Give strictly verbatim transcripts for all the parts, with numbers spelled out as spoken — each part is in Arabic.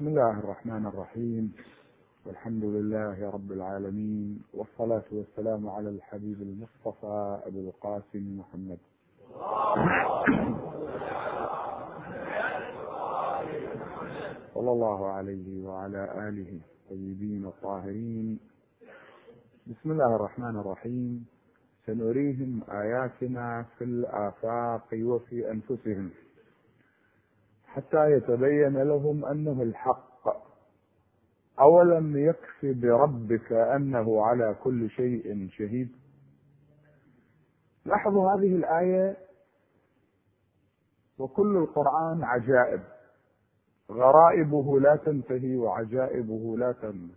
بسم الله الرحمن الرحيم، والحمد لله رب العالمين، والصلاة والسلام على الحبيب المصطفى أبي القاسم محمد صلى الله عليه وعلى آله الطيبين الطاهرين. بسم الله الرحمن الرحيم. سنريهم آياتنا في الآفاق وفي أنفسهم حتى يتبين لهم أنه الحق. أولم يكف بربك أنه على كل شيء شهيد. لاحظوا هذه الآية، وكل القرآن عجائب، غرائبه لا تنتهي وعجائبه لا تنتهي،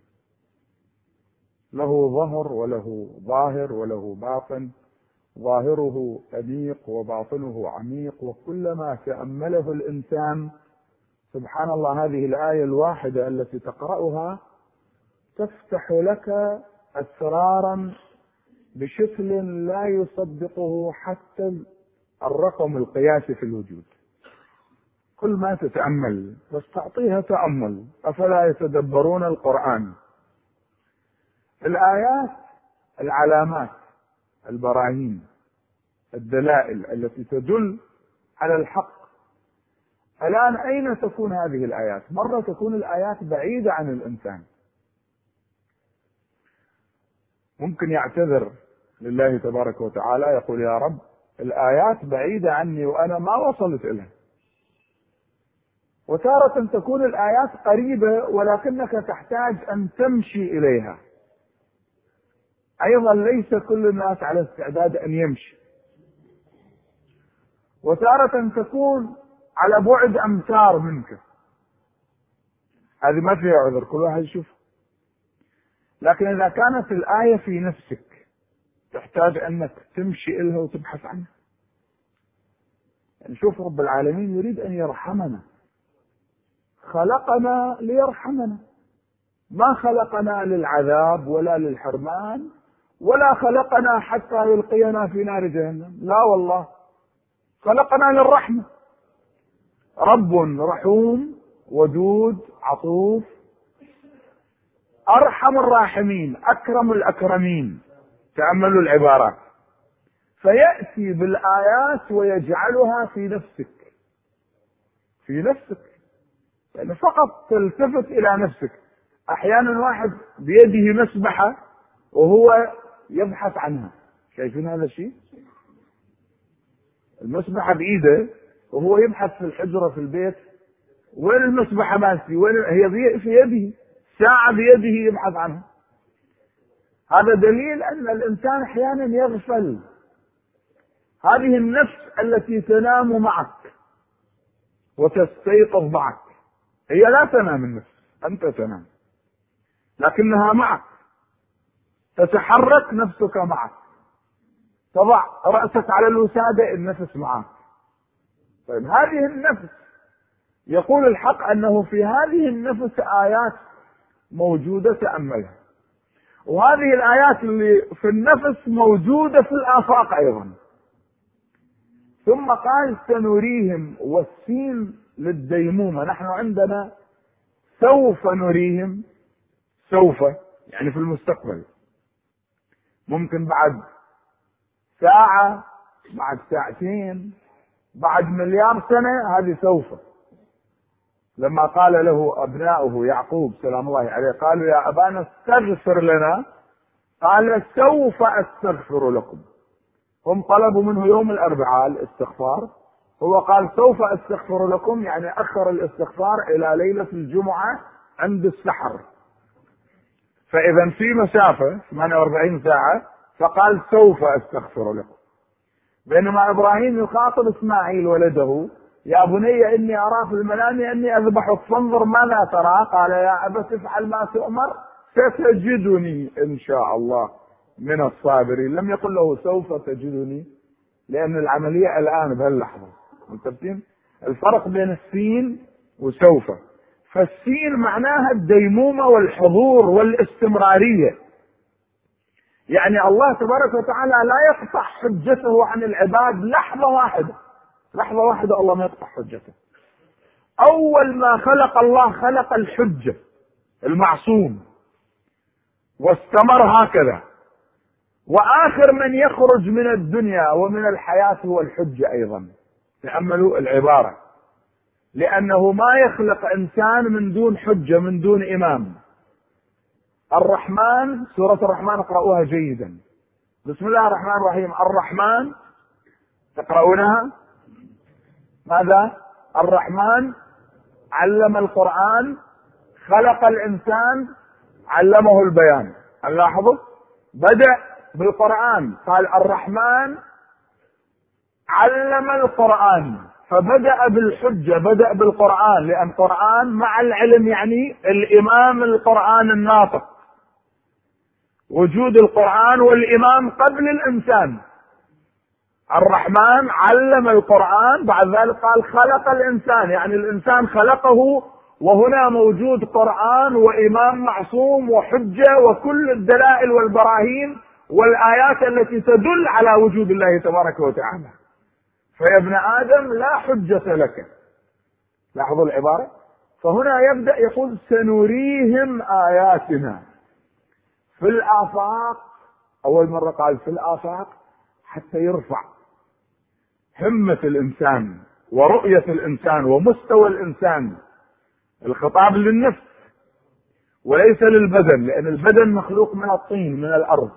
له ظهر وله ظاهر وله باطن، ظاهره أنيق وباطنه عميق، وكلما تأمله الإنسان سبحان الله هذه الآية الواحدة التي تقرأها تفتح لك أسرارا بشكل لا يصدقه حتى الرقم القياسي في الوجود. كل ما تتأمل بس تعطيها تأمل. أفلا يتدبرون القرآن؟ الآيات العلامات، البراهين، الدلائل التي تدل على الحق. الآن أين تكون هذه الآيات؟ مرة تكون الآيات بعيدة عن الإنسان، ممكن يعتذر لله تبارك وتعالى يقول يا رب الآيات بعيدة عني وأنا ما وصلت إلها. وتارة تكون الآيات قريبة ولكنك تحتاج أن تمشي إليها. أيضا ليس كل الناس على استعداد أن يمشي. وتارة تكون على بعد أمتار منك، هذه ما فيها عذر، كل واحد يشوف. لكن إذا كانت الآية في نفسك تحتاج أنك تمشي إلها وتبحث عنها. يعني شوف، رب العالمين يريد أن يرحمنا، خلقنا ليرحمنا، ما خلقنا للعذاب ولا للحرمان ولا خلقنا حتى يلقينا في نار جهنم، لا والله، خلقنا للرحمة. رب رحوم ودود عطوف، أرحم الراحمين، أكرم الأكرمين. تأملوا العبارات. فيأتي بالآيات ويجعلها في نفسك، في نفسك، يعني فقط تلتفت إلى نفسك. أحيانا واحد بيده مسبحة وهو يبحث عنها، شايفين هذا الشيء؟ المسبحة بإيده وهو يبحث في الحجرة في البيت، وين المسبحة ماسي؟ وين هي؟ في يده، ساعة بيده يبحث عنها. هذا دليل أن الإنسان أحيانا يغفل. هذه النفس التي تنام معك وتستيقظ معك، هي لا تنام النفس، أنت تنام، لكنها معك، تتحرك نفسك معك، تضع رأسك على الوسادة، النفس معك. طيب هذه النفس يقول الحق أنه في هذه النفس آيات موجودة تأملها، وهذه الآيات اللي في النفس موجودة في الآفاق أيضا. ثم قال سنريهم، والسين للديمومة. نحن عندنا سوف نريهم، سوف يعني في المستقبل، ممكن بعد ساعة، بعد ساعتين، بعد مليار سنة، هذه سوف. لما قال له أبناؤه يعقوب سلام الله عليه قالوا يا أبانا استغفر لنا، قال سوف أستغفر لكم. هم طلبوا منه يوم الأربعاء الاستغفار، هو قال سوف أستغفر لكم، يعني أخر الاستغفار إلى ليلة الجمعة عند السحر. فإذا في مسافة ثمانية وأربعين ساعة، فقال سوف أستغفر لكم. بينما إبراهيم يخاطب إسماعيل ولده يا بني إني أرى في المنام أني أذبحك فانظر ماذا ترى، قال يا أبت افعل ما تؤمر ستجدني إن شاء الله من الصابرين. لم يقل له سوف تجدني، لأن العملية الآن بهاللحظة. متفقين الفرق بين السين وسوف؟ فالسين معناها الديمومة والحضور والاستمرارية، يعني الله تبارك وتعالى لا يقطع حجته عن العباد لحظة واحدة، لحظة واحدة الله ما يقطع حجته. أول ما خلق الله خلق الحجة المعصوم، واستمر هكذا، وآخر من يخرج من الدنيا ومن الحياة هو الحجة أيضا. تأملوا العبارة، لأنه ما يخلق إنسان من دون حجة، من دون إمام. الرحمن، سورة الرحمن اقرأوها جيدا. بسم الله الرحمن الرحيم. الرحمن تقرؤونها ماذا؟ الرحمن علم القرآن، خلق الإنسان، علمه البيان. نلاحظوا بدأ بالقرآن، قال الرحمن علم القرآن، فبدأ بالحجة، بدأ بالقرآن، لأن القرآن مع العلم يعني الإمام القرآن الناطق، وجود القرآن والإمام قبل الإنسان. الرحمن علم القرآن، بعد ذلك قال خلق الإنسان، يعني الإنسان خلقه، وهنا موجود قرآن وإمام معصوم وحجة وكل الدلائل والبراهين والآيات التي تدل على وجود الله تبارك وتعالى. فيا ابن آدم لا حجة لك. لاحظوا العبارة. فهنا يبدأ يقول سنريهم آياتنا في الآفاق. أول مرة قال في الآفاق حتى يرفع همة الإنسان ورؤية الإنسان ومستوى الإنسان. الخطاب للنفس وليس للبدن، لأن البدن مخلوق من الطين، من الأرض،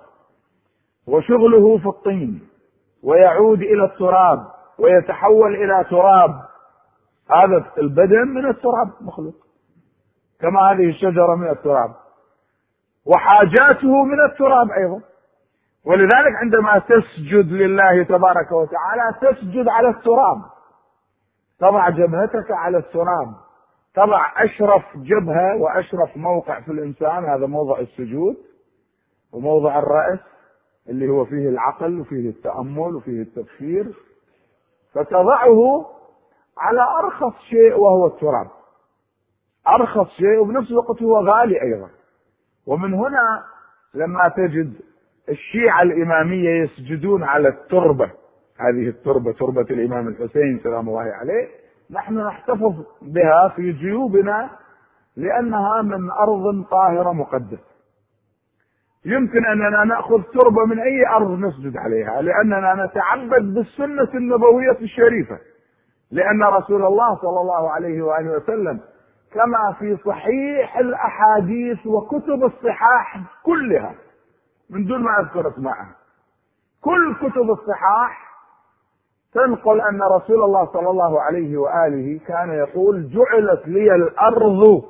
وشغله في الطين، ويعود إلى التراب ويتحول إلى تراب. هذا البدن من التراب مخلوق، كما هذه الشجرة من التراب، وحاجاته من التراب أيضا. ولذلك عندما تسجد لله تبارك وتعالى تسجد على التراب، تضع جبهتك على التراب، تضع أشرف جبهة وأشرف موقع في الإنسان، هذا موضع السجود، وموضع الرأس اللي هو فيه العقل وفيه التأمل وفيه التفكير، فتضعه على أرخص شيء وهو التراب. أرخص شيء وبنفس الوقت هو غالي أيضا. ومن هنا لما تجد الشيعة الإمامية يسجدون على التربة، هذه التربة تربة الإمام الحسين سلام الله عليه، نحن نحتفظ بها في جيوبنا لأنها من أرض طاهرة مقدسة. يمكن أننا نأخذ تربة من أي أرض نسجد عليها، لأننا نتعبد بالسنة النبوية الشريفة، لأن رسول الله صلى الله عليه وآله وسلم كما في صحيح الأحاديث وكتب الصحاح كلها من دون ما أذكر اسمها، كل كتب الصحاح تنقل أن رسول الله صلى الله عليه وآله كان يقول جعلت لي الأرض،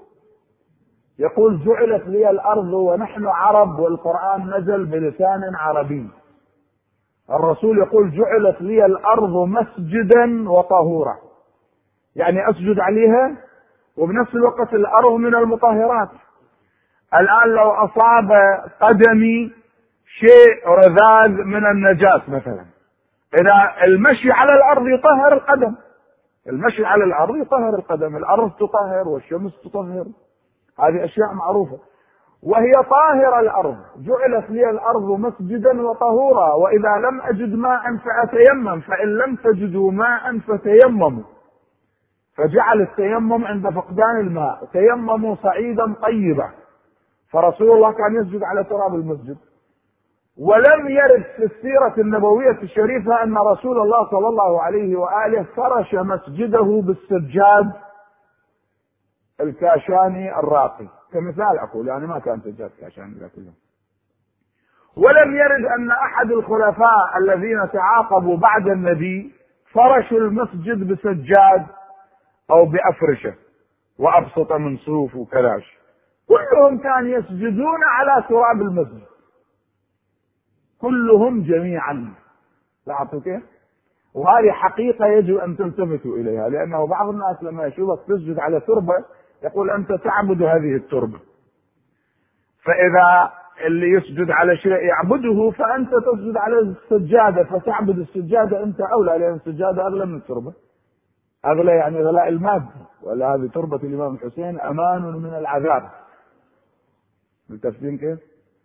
يقول جعلت لي الأرض ونحن عرب والقرآن نزل بلسان عربي. الرسول يقول جعلت لي الأرض مسجدا وطهورا، يعني أسجد عليها وبنفس الوقت الأرض من المطهرات. الآن لو أصاب قدمي شيء رذاذ من النجاس مثلا، إذا المشي على الأرض يطهر القدم، المشي على الأرض يطهر القدم، الأرض تطهر والشمس تطهر، هذه أشياء معروفة. وهي طاهرة الأرض، جعلت لي الأرض مسجدا وطهورا، وإذا لم أجد ماء فأتيمم، فإن لم تجدوا ماء فتيمموا، فجعل التيمم عند فقدان الماء، تيمموا صعيدا طيبا. فرسول الله كان يسجد على تراب المسجد. ولم يرد في السيرة النبوية الشريفة أن رسول الله صلى الله عليه وآله فرش مسجده بالسجاد الكاشاني الراقي، كمثال أقول، يعني ما كان سجاد كاشاني ذاك اليوم. ولم يرد أن أحد الخلفاء الذين تعاقبوا بعد النبي فرشوا المسجد بسجاد أو بأفرشة وأبسط من صوف وكلاش، كلهم كانوا يسجدون على تراب المسجد، كلهم جميعا. لاحظوا كيف؟ وهذه حقيقة يجب أن تلتفتوا إليها، لأنه بعض الناس لما يشوفك تسجد على تربة يقول أنت تعبد هذه التربة، فإذا اللي يسجد على شيء يعبده فأنت تسجد على السجادة فتعبد السجادة، أنت أولى، لأن السجادة أغلى من التربة، أغلى يعني غلاء المادة، ولا هذه تربة الإمام الحسين أمان من العذاب. ملتفتين كيف؟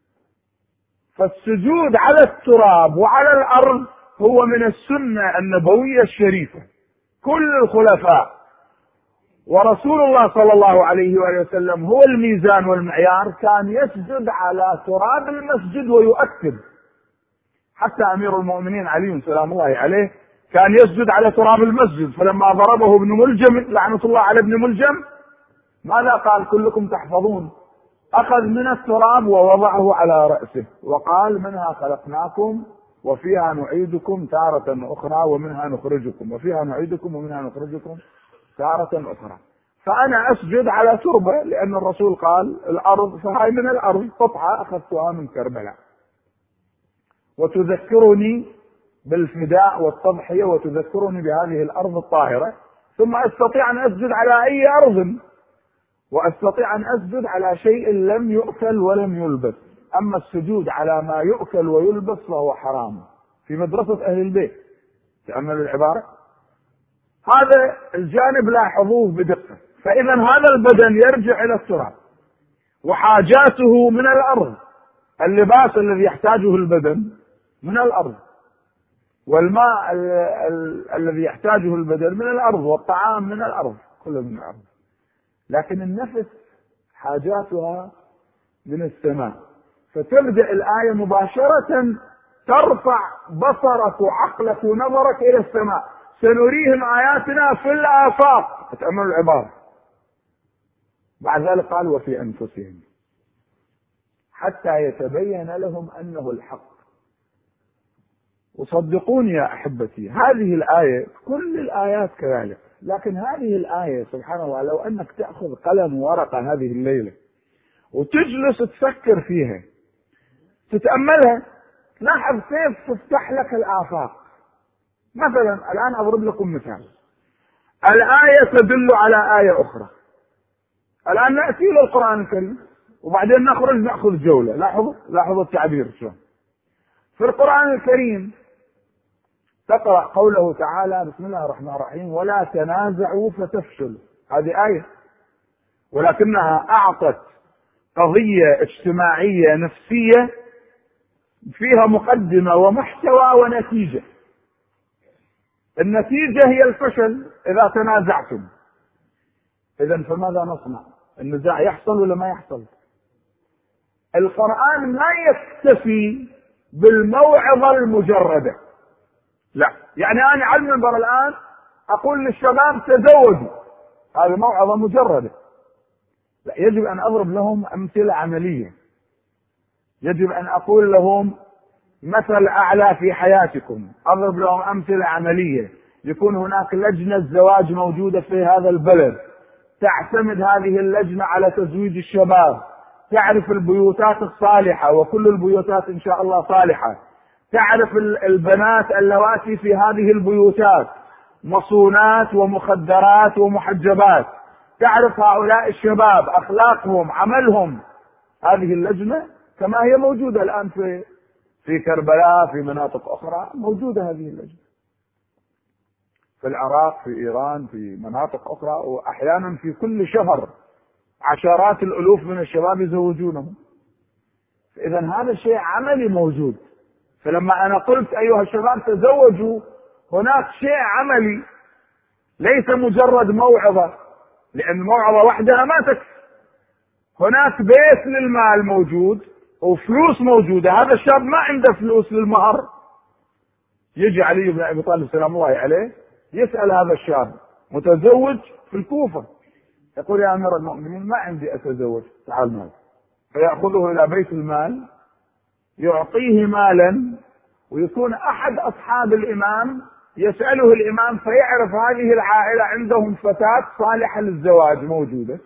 فالسجود على التراب وعلى الأرض هو من السنة النبوية الشريفة. كل الخلفاء ورسول الله صلى الله عليه وآله وسلم هو الميزان والمعيار، كان يسجد على تراب المسجد ويؤكد. حتى أمير المؤمنين علي سلام الله عليه كان يسجد على تراب المسجد، فلما ضربه ابن ملجم لعنة الله على ابن ملجم ماذا قال؟ كلكم تحفظون، أخذ من التراب ووضعه على رأسه وقال منها خلقناكم وفيها نعيدكم تارة أخرى ومنها نخرجكم وفيها نعيدكم ومنها نخرجكم تارة أخرى. فأنا أسجد على تربة لأن الرسول قال الأرض فهاي من الأرض قطعة أخذتها من كربلاء، وتذكرني بالفداء والتضحية وتذكرني بهذه الأرض الطاهرة، ثم أستطيع أن أسجد على أي أرض، وأستطيع أن أسجد على شيء لم يؤكل ولم يلبس. أما السجود على ما يؤكل ويلبس فهو حرام في مدرسة أهل البيت. تأملوا العبارة، هذا الجانب لاحظوه بدقة. فإذا هذا البدن يرجع إلى التراب وحاجاته من الأرض، اللباس الذي يحتاجه البدن من الأرض، والماء ال ال الذي يحتاجه البدن من الأرض، والطعام من الأرض، كله من الأرض. لكن النفس حاجاتها من السماء. فتبدأ الآية مباشرة ترفع بصرك وعقلك ونظرك إلى السماء، سنريهم آياتنا في الآفاق. تأملوا العبارة. بعد ذلك قال وفي أنفسهم حتى يتبين لهم أنه الحق. وصدقوني يا أحبتي هذه الآية كل الآيات كذلك، لكن هذه الآية سبحان الله لو أنك تأخذ قلم وورقة هذه الليلة وتجلس تفكر فيها تتأملها لاحظ كيف تفتح لك الآفاق. مثلا الآن أضرب لكم مثال، الآية تدل على آية أخرى. الآن نأتي للقرآن الكريم وبعدين نخرج نأخذ جولة. لاحظوا لاحظوا التعبير شلون في القرآن الكريم. تقرأ قوله تعالى بسم الله الرحمن الرحيم ولا تنازعوا فتفشلوا، هذه آية، ولكنها أعطت قضية اجتماعية نفسية فيها مقدمة ومحتوى ونتيجة. النتيجة هي الفشل إذا تنازعتم. إذن فماذا نصنع؟ النزاع يحصل ولا ما يحصل؟ القرآن ما يكتفي بالموعظة المجردة، لا، يعني أنا على المنبر الآن أقول للشباب تزوجوا، هذه موعظة مجردة. لا، يجب أن أضرب لهم أمثلة عملية، يجب أن أقول لهم مثل أعلى في حياتكم، أضرب لهم أمثلة عملية، يكون هناك لجنة زواج موجودة في هذا البلد، تعتمد هذه اللجنة على تزويج الشباب، تعرف البيوتات الصالحة وكل البيوتات إن شاء الله صالحة، تعرف البنات اللواتي في هذه البيوتات مصونات ومخدرات ومحجبات، تعرف هؤلاء الشباب أخلاقهم عملهم. هذه اللجنة كما هي موجودة الآن في في كربلاء في مناطق أخرى، موجودة هذه اللجنة في العراق في إيران في مناطق أخرى، وأحيانا في كل شهر عشرات الألوف من الشباب يزوجونهم. إذا هذا الشيء عملي موجود. فلما أنا قلت أيها الشباب تزوجوا، هناك شيء عملي ليس مجرد موعظة، لأن موعظة وحدها ما تكفي. هناك بيت للمال موجود وفلوس موجودة، هذا الشاب ما عنده فلوس للمهر، يجي علي بن أبي طالب سلام الله عليه يسأل هذا الشاب متزوج في الكوفة، يقول يا أمير المؤمنين ما عندي أتزوج، تعال مال. فيأخذه إلى بيت المال يعطيه مالا، ويكون أحد أصحاب الإمام يسأله الإمام فيعرف هذه العائلة عندهم فتاة صالحة للزواج موجودة،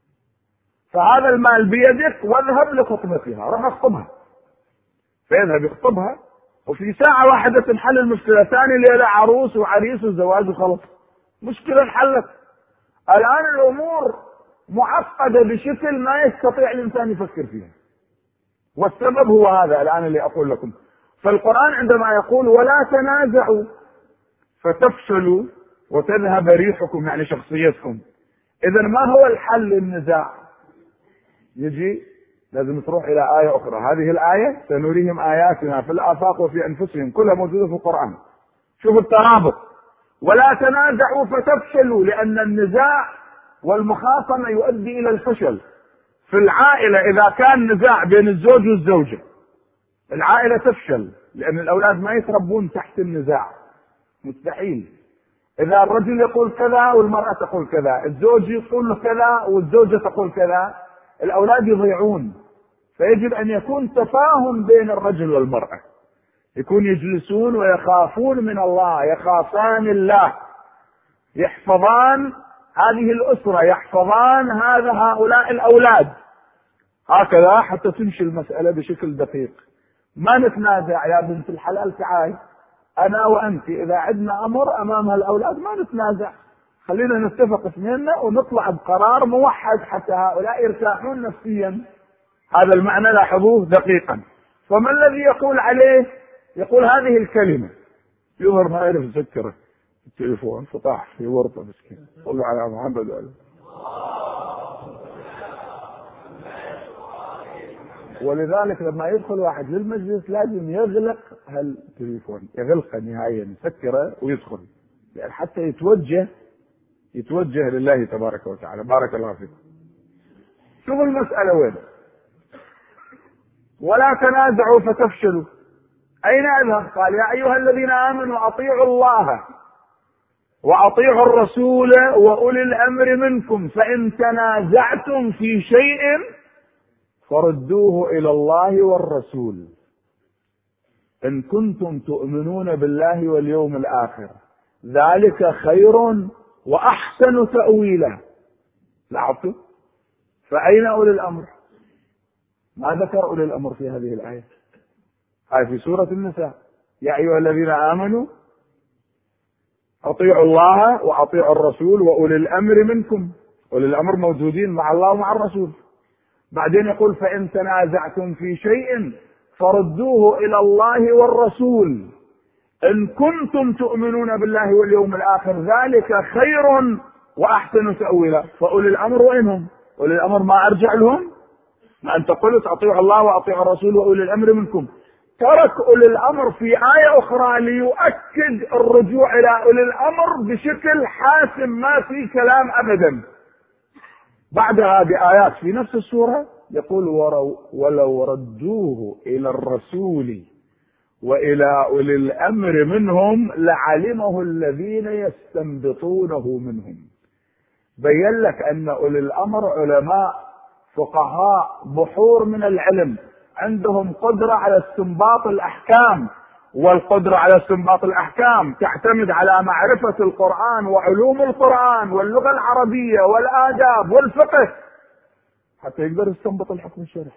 فهذا المال بيدك واذهب لخطبتها، راح اخطبها. فيذهب يخطبها وفي ساعة واحدة تنحل المشكلة، ثاني ليلة عروس وعريس وزواج وخلص، مشكلة انحلت. الآن الأمور معقدة بشكل ما يستطيع الإنسان يفكر فيها، والسبب هو هذا الآن اللي أقول لكم. فالقرآن عندما يقول ولا تنازعوا فتفشلوا وتذهب ريحكم، يعني شخصيتكم، إذا ما هو الحل للنزاع؟ يجي لازم تروح إلى آية أخرى. هذه الآية سنريهم آياتنا في الآفاق وفي أنفسهم، كلها موجودة في القرآن. شوفوا الترابط، ولا تنازعوا فتفشلوا، لأن النزاع والمخاصمة يؤدي إلى الفشل. في العائلة إذا كان نزاع بين الزوج والزوجة العائلة تفشل، لأن الأولاد ما يتربون تحت النزاع، مستحيل. إذا الرجل يقول كذا والمرأة تقول كذا، الزوج يقول له كذا والزوجة تقول كذا، الأولاد يضيعون. فيجب أن يكون تفاهم بين الرجل والمرأة، يكون يجلسون ويخافون من الله، يخافان الله، يحفظان هذه الأسرة، يحفظان هذا هؤلاء الأولاد، هكذا حتى تمشي المسألة بشكل دقيق. ما نتنازع يا بنت الحلال، تعال أنا وأنت إذا عندنا أمر أمام هالأولاد ما نتنازع، خلينا نتفق اثنيننا ونطلع بقرار موحد حتى هؤلاء يرتاحون نفسيا. هذا المعنى لاحظوه دقيقا. فما الذي يقول عليه؟ يقول هذه الكلمة، يظهر ما يعرف يسكره التليفون فطاح في ورطة مسكين، صلوا على محمد وعلى. ولذلك لما يدخل واحد للمجلس لازم يغلق هالتليفون، يغلقه نهائيا، يسكره ويدخل، يعني حتى يتوجه يتوجه لله تبارك وتعالى. بارك الله فيكم. شوفوا المسألة وين. ولا تنازعوا فتفشلوا. أين أذهب؟ قال يا أيها الذين آمنوا أطيعوا الله وأطيعوا الرسول وأولي الأمر منكم فإن تنازعتم في شيء فردوه إلى الله والرسول إن كنتم تؤمنون بالله واليوم الآخر ذلك خير وأحسن تأويلا. لاحظتوا؟ فأين أولي الأمر؟ ما ذكر أولي الأمر في هذه الآية. هاي في سورة النساء، يا أيها الذين آمنوا أطيعوا الله وأطيعوا الرسول وأولي الأمر منكم. أولي الأمر موجودين مع الله ومع الرسول. بعدين يقول فإن تنازعتم في شيء فردوه إلى الله والرسول إن كنتم تؤمنون بالله واليوم الآخر ذلك خير وأحسن تأويلا. فأولي الأمر وإنهم؟ أولي الأمر ما أرجع لهم؟ ما أنت قلت أطيعوا الله وأطيعوا الرسول وأولي الأمر منكم. ترك أولي الأمر في آية أخرى ليؤكد الرجوع إلى أولي الأمر بشكل حاسم، ما في كلام أبدا. بعدها بآيات في نفس السورة يقول ولو ردوه إلى الرسول وإلى أولي الأمر منهم لعلمه الذين يستنبطونه منهم. بين لك أن أولي الأمر علماء فقهاء بحور من العلم، عندهم قدرة على استنباط الأحكام، والقدرة على استنباط الأحكام تعتمد على معرفة القرآن وعلوم القرآن واللغة العربية والآداب والفقه حتى يقدر يستنبط الحكم الشرعي.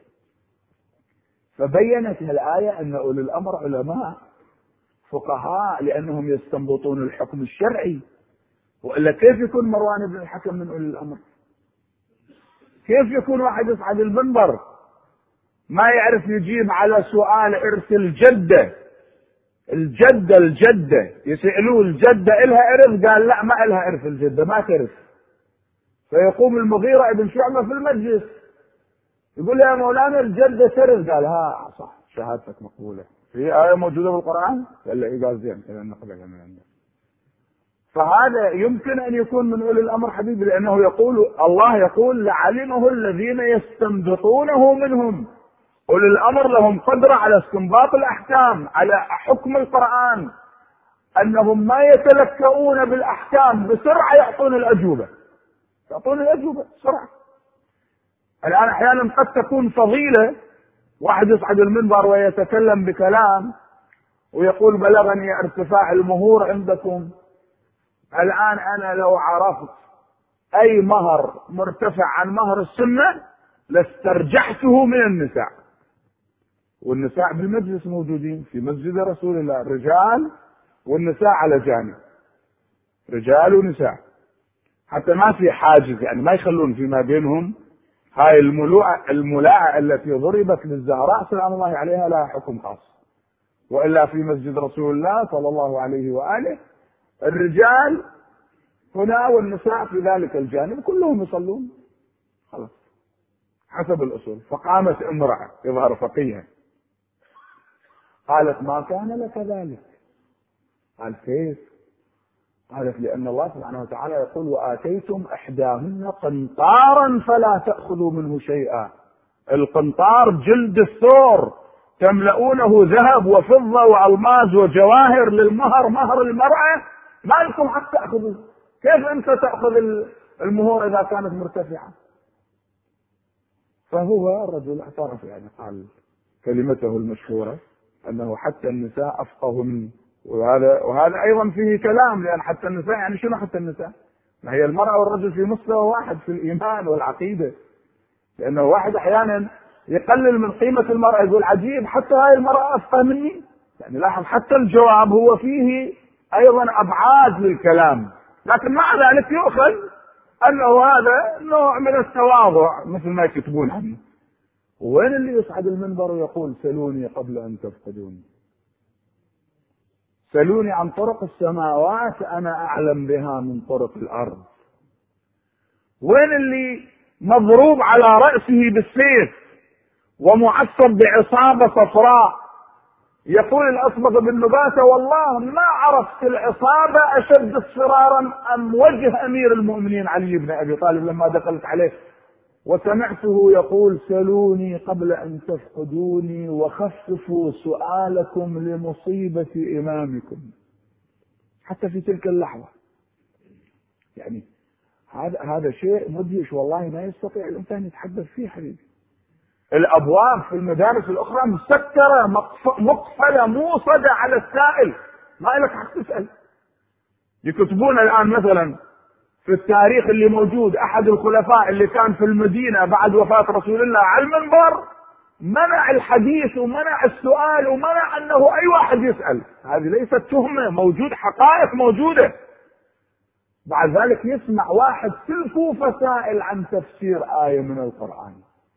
فبينت الآية أن أولي الأمر علماء فقهاء لأنهم يستنبطون الحكم الشرعي، وإلا كيف يكون مروان بن الحكم من أولي الأمر؟ كيف يكون واحد يصعد المنبر ما يعرف يجيب على سؤال إرث الجدة؟ الجدة الجدة يسألوه الجدة إلها إرث؟ قال لا ما إلها إرث، الجدة ما ترث. فيقوم المغيرة بن شعبة في المجلس يقول يا مولانا الجدة ترث، قال ها صح شهادتك مقبولة، في آية موجودة بالقرآن؟ قال لا قال زين إذا نقبلها من عندك. فهذا يمكن أن يكون من أولي الأمر حبيبي، لأنه يقول الله يقول لعلمه الذين يستنبطونه منهم. أولي الأمر لهم قدرة على استنباط الأحكام، على حكم القرآن، أنهم ما يتلكؤون بالأحكام، بسرعة يعطون الأجوبة، يعطون الأجوبة بسرعة. الآن أحيانا قد تكون فضيلة واحد يصعد المنبر ويتكلم بكلام ويقول بلغني ارتفاع المهور عندكم، الآن أنا لو عرفت أي مهر مرتفع عن مهر السنة لاسترجحته من النساء. والنساء بالمجلس موجودين في مسجد رسول الله، الرجال والنساء على جانب، رجال ونساء، حتى ما في حاجز، يعني ما يخلون فيما بينهم. هاي الملاعة الملاعة التي ضربت للزهراء سلام الله عليها لها حكم خاص، وإلا في مسجد رسول الله صلى الله عليه وآله الرجال هنا والنساء في ذلك الجانب كلهم يصلون خلاص حسب الأصول. فقامت امرأة يظهر فقيها قالت ما كان لك ذلك؟ قال كيف؟ هذا لأن الله سبحانه وتعالى يقول وآتيتم إحداهن قنطارا فلا تأخذوا منه شيئا. القنطار جلد الثور تملؤونه ذهب وفضة وألماس وجواهر للمهر، مهر المرأة، ما لكم حق تأخذوا. كيف أنت تأخذ المهور إذا كانت مرتفعة؟ فهو الرجل اعترف، يعني قال كلمته المشهورة أنه حتى النساء أفقه منه. وهذا وهذا أيضا فيه كلام، لأن حتى النساء يعني شنو حتى النساء؟ ما هي المرأة والرجل في مستوى واحد في الإيمان والعقيدة. لأنه واحد أحيانا يقلل من قيمة المرأة، يقول عجيب حتى هاي المرأة أفقه مني. يعني لاحظ حتى الجواب هو فيه أيضا أبعاد للكلام، لكن مع ذلك يؤخذ أنه هذا نوع من التواضع مثل ما يكتبون عنه. وين اللي يصعد المنبر ويقول سلوني قبل أن تفقدوني؟ سلوني عن طرق السماوات أنا أعلم بها من طرق الأرض. وين اللي مضروب على رأسه بالسيف ومعصب بعصابة صفراء يقول الأصبغ بن نباتة والله ما عرفت العصابة أشد اصفرارا أم وجه أمير المؤمنين علي بن أبي طالب لما دخلت عليه وسمعته يقول سلوني قبل أن تفقدوني وخففوا سؤالكم لمصيبة إمامكم. حتى في تلك اللحظة يعني هذا هذا شيء مدهش والله، ما يستطيع الإنسان يتحدث فيه حبيبي. الأبواب في المدارس الأخرى مسكرة مقفلة موصدة على السائل، ما لك حق تسأل. يكتبون الآن مثلا في التاريخ اللي موجود أحد الخلفاء اللي كان في المدينة بعد وفاة رسول الله على المنبر منع الحديث ومنع السؤال ومنع أنه أي واحد يسأل. هذه ليست تهمة، موجود حقائق موجودة. بعد ذلك يسمع واحد في الكوفة سائل عن تفسير آية من القرآن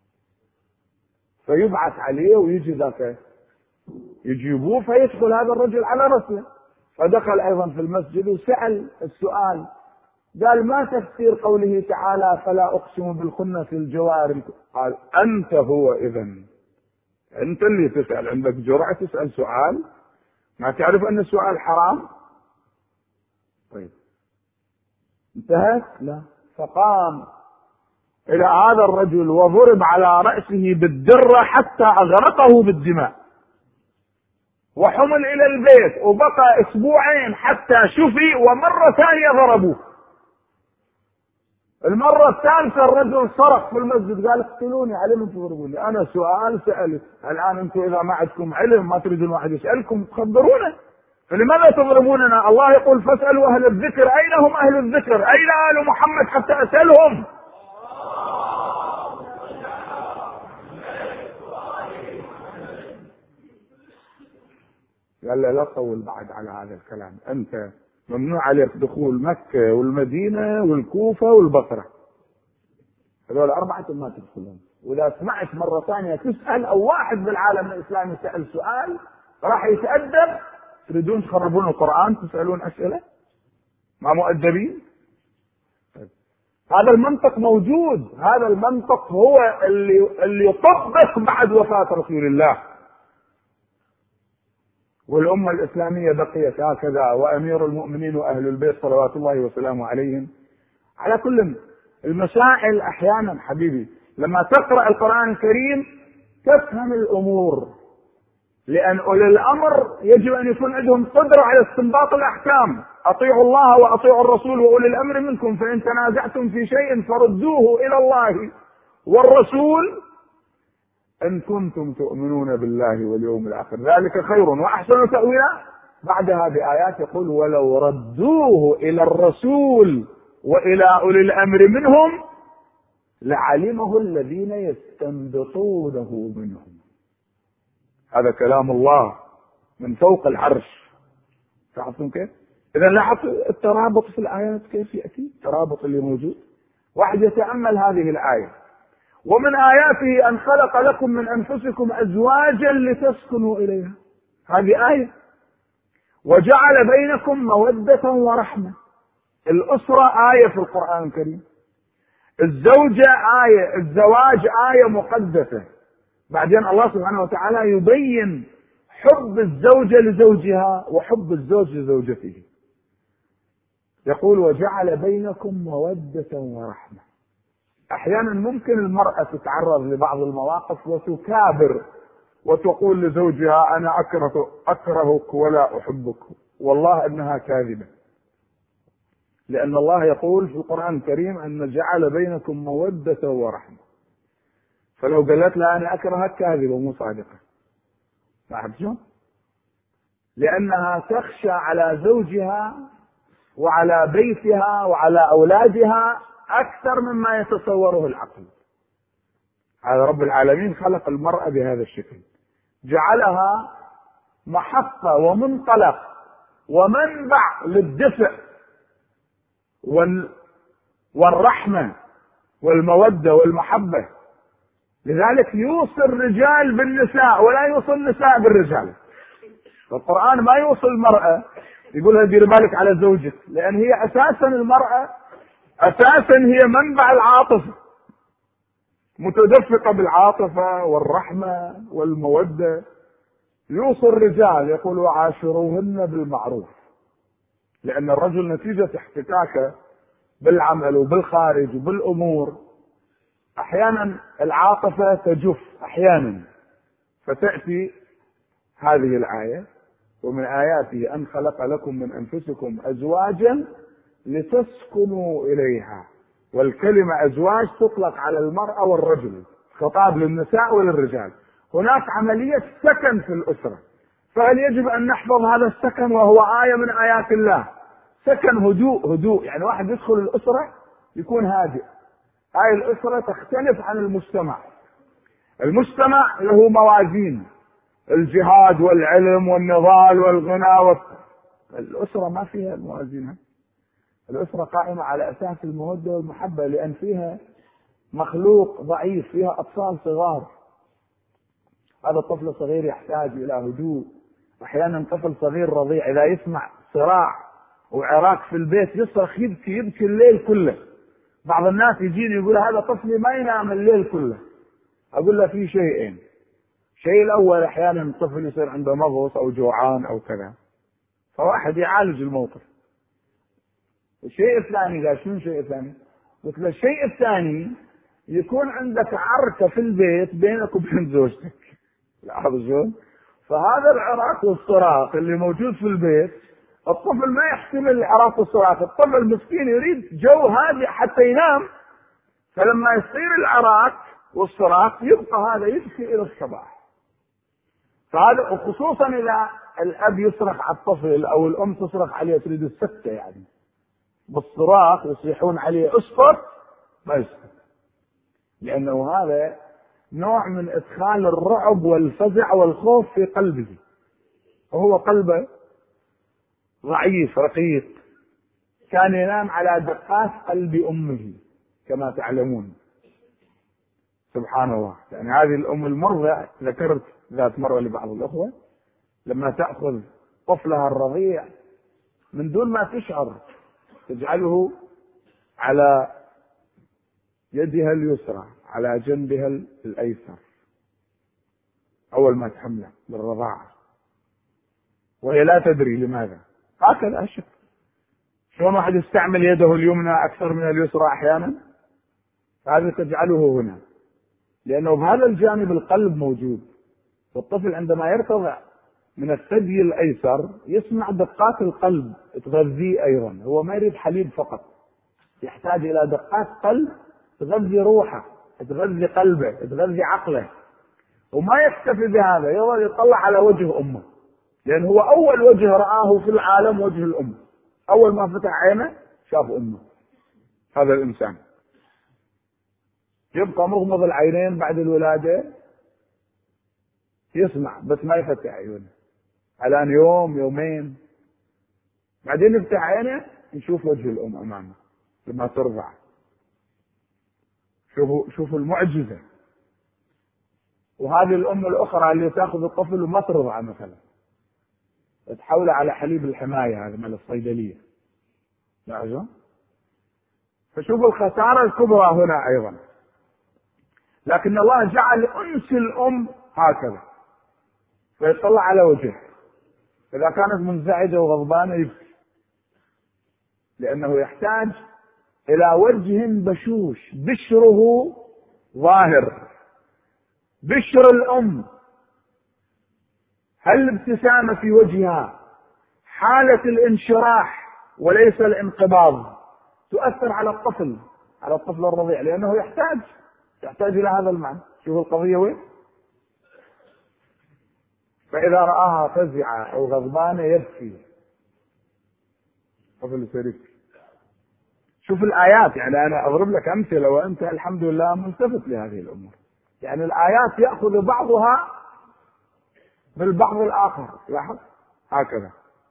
فيبعث عليه ويجي ذاك يجيبوه فيدخل هذا الرجل على رسله. فدخل أيضا في المسجد وسأل السؤال، قال ما تفسير قوله تعالى فلا أقسم بالخنس الجوار؟ قال أنت هو إذن، أنت اللي تسأل، عندك جرأة تسأل سؤال ما تعرف أن السؤال حرام؟ طيب انتهت؟ لا. فقام إلى هذا الرجل وضرب على رأسه بالدرة حتى أغرقه بالدماء، وحمل إلى البيت وبقى أسبوعين حتى شفي، ومرة ثانية ضربوه. المرة الثالثة الرجل صرخ في المسجد قال اقتلوني علم انتم تضربوني، أنا سؤال سألت، الآن أنتم إذا ما عندكم علم ما تريدون واحد يسألكم تخبرونا، فلماذا تضربوننا؟ الله يقول فاسألوا أهل الذكر. أين هم أهل الذكر؟ أين آل محمد حتى أسألهم؟ قال لا تطول بعد على هذا الكلام، أنت ممنوع عليك دخول مكة والمدينة والكوفة والبصرة، هذول أربعة ما تدخلون. وإذا سمعت مرة ثانية تسأل أو واحد بالعالم الإسلامي سأل سؤال راح يتأدب، تريدون تخربون القرآن تسألون أسئلة ما مؤدبين؟ هذا المنطق موجود، هذا المنطق هو اللي اللي يطبق بعد وفاة رسول الله. والأمة الإسلامية بقيت هكذا، وأمير المؤمنين وأهل البيت صلوات الله وسلامه عليهم. على كل المسائل أحيانا حبيبي لما تقرأ القرآن الكريم تفهم الأمور، لأن أولي الأمر يجب أن يكون عندهم قدرة على استنباط الأحكام. أطيعوا الله وأطيعوا الرسول وأولي الأمر منكم، فإن تنازعتم في شيء فردوه إلى الله والرسول إن كنتم تؤمنون بالله واليوم الآخر، ذلك خير وأحسن تأويلا. بعدها بآيات يقول ولو ردوه إلى الرسول وإلى أولي الأمر منهم لعلمه الذين يستنبطونه منهم. هذا كلام الله من فوق العرش. لاحظتم كيف؟ إذا لاحظت الترابط في الآيات كيف يأتي الترابط اللي موجود. واحد يتأمل هذه الآية، ومن آياته أن خلق لكم من أنفسكم أزواجا لتسكنوا إليها، هذه آية. وجعل بينكم مودة ورحمة، الأسرة آية في القرآن الكريم، الزوجة آية، الزواج آية مقدسة. بعدين الله سبحانه وتعالى يبين حب الزوجة لزوجها وحب الزوج لزوجته. يقول وجعل بينكم مودة ورحمة. أحيانا ممكن المرأة تتعرض لبعض المواقف وتكابر وتقول لزوجها أنا أكره أكرهك ولا أحبك، والله أنها كاذبة، لأن الله يقول في القرآن الكريم أن جعل بينكم مودة ورحمة. فلو قالت لها أنا أكرهك كاذبة مو صادقة. لاحظت شو؟ لأنها تخشى على زوجها وعلى بيتها وعلى أولادها أكثر مما يتصوره العقل. هذا رب العالمين خلق المرأة بهذا الشكل، جعلها محطة ومنطلق ومنبع للدفء والرحمة والمودة والمحبة. لذلك يوصي الرجال بالنساء ولا يوصي النساء بالرجال. القرآن ما يوصي المرأة يقولها دير بالك على زوجك، لأن هي أساسا المرأة أساسا هي منبع العاطفة، متدفقة بالعاطفة والرحمة والمودة. يوصي الرجال يقول وعاشروهن بالمعروف، لأن الرجل نتيجة احتكاكه بالعمل وبالخارج وبالأمور أحيانا العاطفة تجف أحيانا، فتأتي هذه الآية ومن آياته أن خلق لكم من أنفسكم أزواجا لتسكنوا إليها. والكلمة أزواج تطلق على المرأة والرجل، خطاب للنساء وللرجال. هناك عملية سكن في الأسرة، فهل يجب أن نحفظ هذا السكن وهو آية من آيات الله؟ سكن هدوء هدوء، يعني واحد يدخل الأسرة يكون هادئ. هاي الأسرة تختلف عن المجتمع. المجتمع له موازين، الجهاد والعلم والنضال والغنى وال... الأسرة ما فيها الموازين. الأسرة قائمة على أساس المودة والمحبة، لأن فيها مخلوق ضعيف، فيها أطفال صغار. هذا الطفل الصغير يحتاج إلى هدوء. أحيانا طفل صغير رضيع إذا يسمع صراع وعراك في البيت يصرخ يبكي يبكي الليل كله. بعض الناس يجيني يقول هذا طفلي ما ينام الليل كله. أقول له في شيئين. الشيء الأول أحيانا الطفل يصير عنده مغص أو جوعان أو كذا، فواحد يعالج الموقف. الشيء الثاني قال شنو الشيء الثاني؟ قلت له الشيء الثاني يكون عندك عركة في البيت بينك وبين زوجتك. لاحظ شلون؟ فهذا العراك والصراخ اللي موجود في البيت، الطفل ما يحتمل العراك والصراخ، الطفل المسكين يريد جو هادئ حتى ينام، فلما يصير العراك والصراخ يبقى هذا يبكي إلى الصباح. فهذا وخصوصا إذا الأب يصرخ على الطفل أو الأم تصرخ عليه تريد السكتة، يعني بالصراخ يصيحون عليه اسكت ما يسكت، لأنه هذا نوع من إدخال الرعب والفزع والخوف في قلبه، وهو قلبه ضعيف رقيق. كان ينام على دقات قلب أمه كما تعلمون. سبحان الله. يعني هذه الأم المرضع، ذكرت ذات مرة لبعض الأخوة لما تأخذ طفلها الرضيع من دون ما تشعر تجعله على يدها اليسرى على جنبها الأيسر أول ما تحمله بالرضاعة، وهي لا تدري لماذا. هكذا أشك شلون واحد يستعمل يده اليمنى أكثر من اليسرى أحيانا، هذا تجعله هنا، لأنه بهذا الجانب القلب موجود. والطفل عندما يرتضع من الثدي الأيسر يسمع دقات القلب تغذيه أيضا. هو ما يريد حليب فقط، يحتاج إلى دقات قلب تغذي روحه، تغذي قلبه، تغذي عقله. وما يكتفي بهذا، يظل يطلع على وجه أمه، لأن هو أول وجه رآه في العالم وجه الأم. أول ما فتح عينه شاف أمه. هذا الإنسان يبقى مغمض العينين بعد الولادة، يسمع بس ما يفتح عيونه الآن يوم يومين، بعدين يفتح عينه يشوف وجه الأم أمامه لما ترضع. شوفوا شوفوا المعجزة. وهذه الأم الأخرى اللي تأخذ الطفل وما ترضع مثلا، تحوله على حليب الحماية هذا مال الصيدلية. لاحظوا؟ فشوفوا الخسارة الكبرى هنا أيضا. لكن الله جعل أنس الأم هكذا، فيطلع على وجهه. إذا كانت منزعجة وغضبانة يبكي، لأنه يحتاج إلى وجه بشوش، بشره ظاهر، بشر الأم، هل الابتسامة في وجهها حالة الانشراح وليس الانقباض تؤثر على الطفل، على الطفل الرضيع، لأنه يحتاج يحتاج إلى هذا المعنى. شوفوا القضية وين. فإذا رآها فزعة أو غضبانة يبكي، طفل سريك. شوف الآيات، يعني أنا أضرب لك أمثلة وأنت الحمد لله ملتفت لهذه الأمور. يعني الآيات يأخذ بعضها بالبعض الآخر. لاحظ هكذا.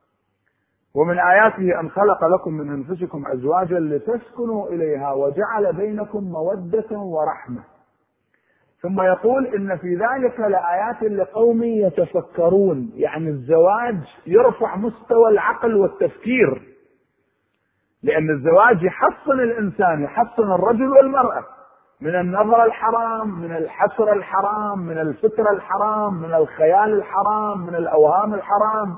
ومن آياته أن خلق لكم من أنفسكم أزواجا لتسكنوا إليها وجعل بينكم مودة ورحمة. ثم يقول إن في ذلك لآيات لقوم يتفكرون. يعني الزواج يرفع مستوى العقل والتفكير، لأن الزواج يحصن الإنسان، يحصن الرجل والمرأة من النظر الحرام، من الحسر الحرام، من الفكر الحرام، من الخيال الحرام، من الأوهام الحرام.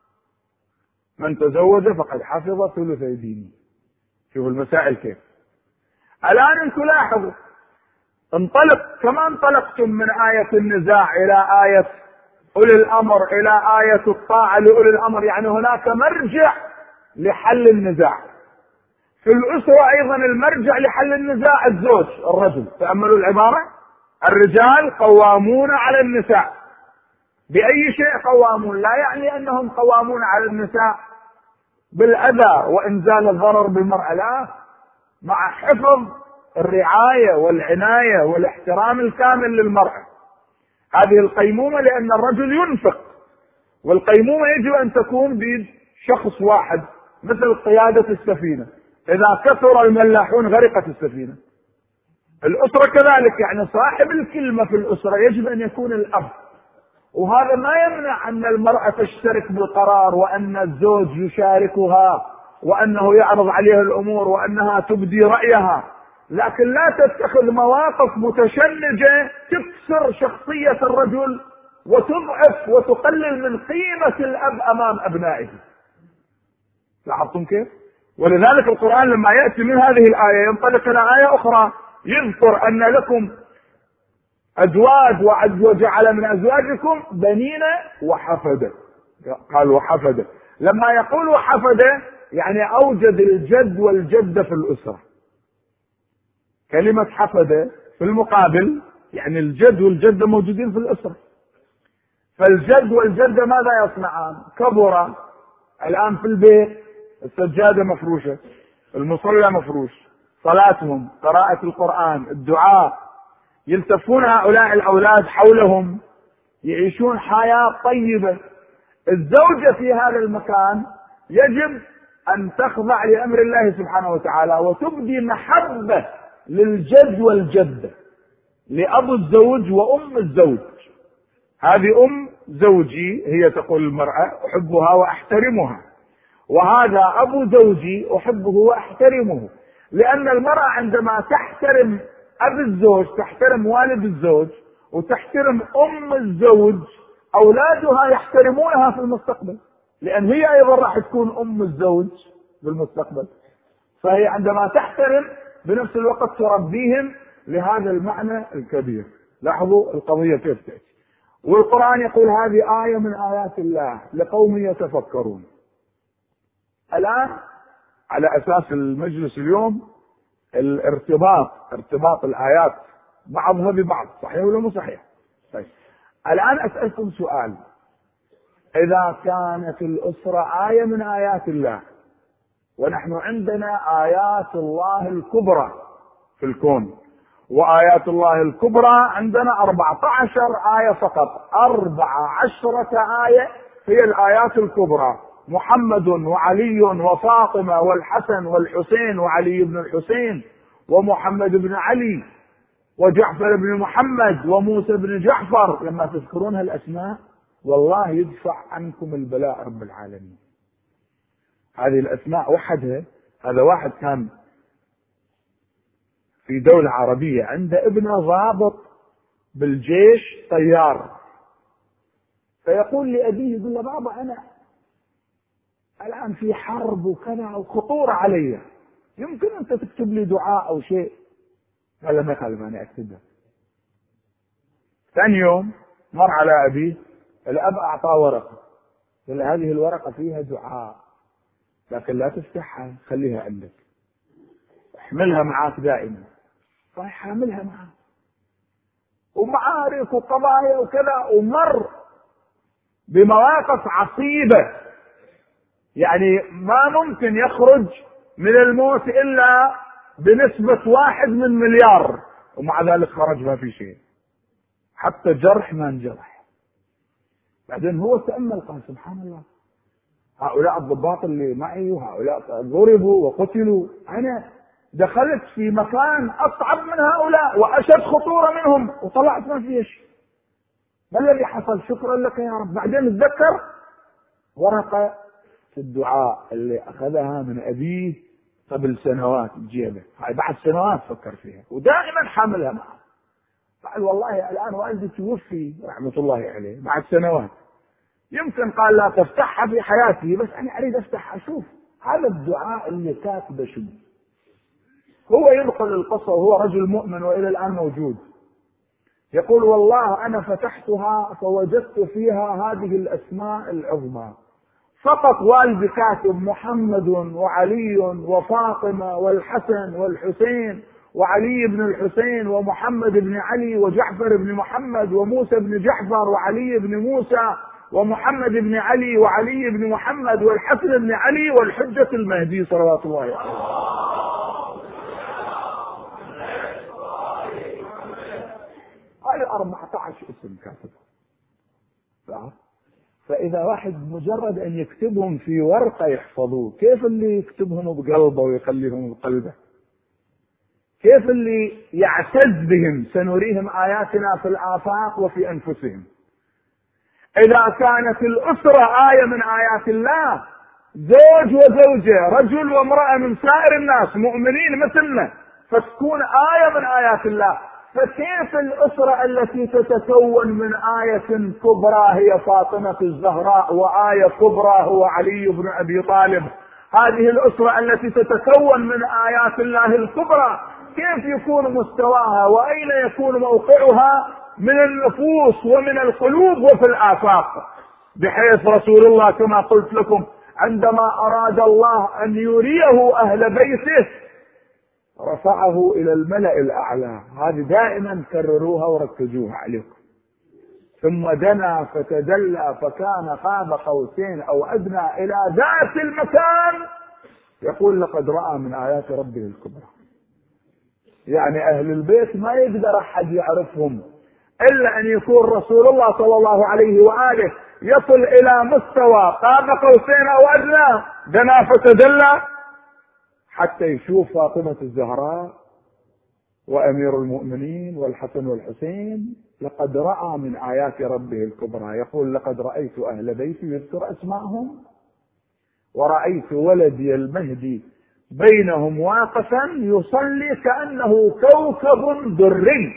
من تزوج فقد حفظ ثلثي دينه. شوفوا المسائل كيف. الآن انتم لاحظوا، انطلق كما انطلقتم من آية النزاع إلى آية أولي الأمر إلى آية الطاعة لأولي الأمر، يعني هناك مرجع لحل النزاع. في الأسرة أيضا المرجع لحل النزاع الزوج الرجل. تأملوا العبارة: الرجال قوامون على النساء. بأي شيء قوامون؟ لا يعني أنهم قوامون على النساء بالأذى وإنزال الضرر بالمرأة، لا، مع حفظ الرعاية والعناية والاحترام الكامل للمرأة. هذه القيمومة لأن الرجل ينفق، والقيمومة يجب أن تكون بيد شخص واحد، مثل قيادة السفينة. إذا كثر الملاحون غرقت السفينة. الأسرة كذلك، يعني صاحب الكلمة في الأسرة يجب أن يكون الأب. وهذا ما يمنع أن المرأة تشترك بالقرار، وأن الزوج يشاركها، وأنه يعرض عليها الأمور، وأنها تبدي رأيها، لكن لا تتخذ مواقف متشنجة تكسر شخصية الرجل وتضعف وتقلل من قيمة الأب أمام أبنائه. لاحظتم كيف؟ ولذلك القرآن لما يأتي من هذه الآية ينطلق إلى آية أخرى يذكر أن لكم أزواج وجعل من أزواجكم بنين وحفدة. قال وحفدة. لما يقول وحفدة يعني أوجد الجد والجدة في الأسرة. كلمة حفدة في المقابل يعني الجد والجدة موجودين في الأسرة. فالجد والجدة ماذا يصنعان؟ كبر الآن في البيت، السجادة مفروشة، المصلى مفروش، صلاتهم، قراءة القرآن، الدعاء، يلتفون هؤلاء الأولاد حولهم، يعيشون حياة طيبة. الزوجة في هذا المكان يجب أن تخضع لأمر الله سبحانه وتعالى وتبدي محبة للجد والجدة، لأب الزوج وأم الزوج. هذه أم زوجي، هي تقول المرأة أحبها وأحترمها، وهذا أبو زوجي أحبه وأحترمه. لأن المرأة عندما تحترم أب الزوج تحترم والد الزوج وتحترم أم الزوج، أولادها يحترمونها في المستقبل، لأن هي أيضا راح تكون أم الزوج في المستقبل. فهي عندما تحترم بنفس الوقت تربيهم لهذا المعنى الكبير. لاحظوا القضية كيف تأتي. والقرآن يقول هذه آية من آيات الله لقوم يتفكرون. الآن على أساس المجلس اليوم الارتباط، ارتباط الآيات بعضها ببعض، صحيح ولا مو صحيح؟ طيب الآن أسألكم سؤال: إذا كانت الأسرة آية من آيات الله، ونحن عندنا آيات الله الكبرى في الكون، وآيات الله الكبرى عندنا أربعة عشر آية فقط، أربع عشرة آية هي الآيات الكبرى: محمد وعلي وفاطمة والحسن والحسين وعلي بن الحسين ومحمد بن علي وجعفر بن محمد وموسى بن جعفر. لما تذكرون هالأسماء والله يدفع عنكم البلاء رب العالمين. هذه الأسماء وحدها، هذا واحد كان في دولة عربية عنده ابنه ضابط بالجيش طيار، فيقول لأبيه يقول له بابا أنا الآن في حرب وكذا وخطورة علي، يمكن أنت تكتب لي دعاء أو شيء. قال ما يخالف أنا أكتبها. ثاني يوم مر على أبيه، الأب أعطاه ورقة، قال هذه الورقة فيها دعاء لكن لا تفتحها، خليها عندك، احملها معاك دائما. راح حاملها معاه، ومعارك وقضايا وكذا، ومر بمواقف عصيبة، يعني ما ممكن يخرج من الموت إلا بنسبة واحد من مليار، ومع ذلك خرج ما في شيء، حتى جرح ما انجرح. بعدين هو تأمل قال سبحان الله، هؤلاء الضباط اللي معي وهؤلاء ضربوا وقتلوا، أنا دخلت في مكان أصعب من هؤلاء وأشد خطورة منهم وطلعت ما فيه شيء. ما الذي حصل؟ شكرا لك يا رب. بعدين اتذكر ورقة الدعاء اللي أخذها من أبيه قبل سنوات بجيبه، هاي بعد سنوات فكر فيها ودائما حاملها معه. قال والله الآن والدي توفي رحمة الله عليه بعد سنوات، يمكن قال لا تفتحها في حياتي، بس أنا أريد أفتحها أشوف هذا الدعاء اللي كاتبه شو. هو ينقل القصة وهو رجل مؤمن وإلى الآن موجود. يقول والله أنا فتحتها فوجدت فيها هذه الأسماء العظمى، فقط والدي كاتب محمد وعلي وفاطمة والحسن والحسين وعلي بن الحسين ومحمد بن علي وجعفر بن محمد وموسى بن جعفر وعلي بن موسى ومحمد بن علي وعلي بن محمد والحسن بن علي والحجة المهدي صلوات الله عليه. هذه أربعة عشر اسم كاتبه. فإذا واحد مجرد أن يكتبهم في ورقة يحفظوه، كيف اللي يكتبهم بقلبه ويخليهم بقلبه؟ كيف اللي يعتز بهم؟ سنريهم آياتنا في الآفاق وفي أنفسهم. إذا كانت الأسرة آية من آيات الله، زوج وزوجة، رجل وامرأة من سائر الناس مؤمنين مثلنا، فتكون آية من آيات الله، فكيف الأسرة التي تتكون من آية كبرى هي فاطمة الزهراء وآية كبرى هو علي بن أبي طالب، هذه الأسرة التي تتكون من آيات الله الكبرى كيف يكون مستواها وأين يكون موقعها من النفوس ومن القلوب وفي الآفاق؟ بحيث رسول الله كما قلت لكم عندما أراد الله أن يريه أهل بيته رفعه إلى الملأ الأعلى. هذه دائما كرروها وركزوها عليكم. ثم دنا فتدلى فكان قاب قوسين أو أدنى إلى ذات المكان، يقول لقد رأى من آيات ربه الكبرى. يعني أهل البيت ما يقدر أحد يعرفهم إلا أن يكون رسول الله صلى الله عليه وآله يصل إلى مستوى قاب قوسين أو أدنى، دنا فتدلى، حتى يشوف فاطمة الزهراء وأمير المؤمنين والحسن والحسين. لقد رأى من آيات ربه الكبرى. يقول لقد رأيت أهل بيتي، يذكر أسماءهم، ورأيت ولدي المهدي بينهم واقفا يصلي كأنه كوكب دري.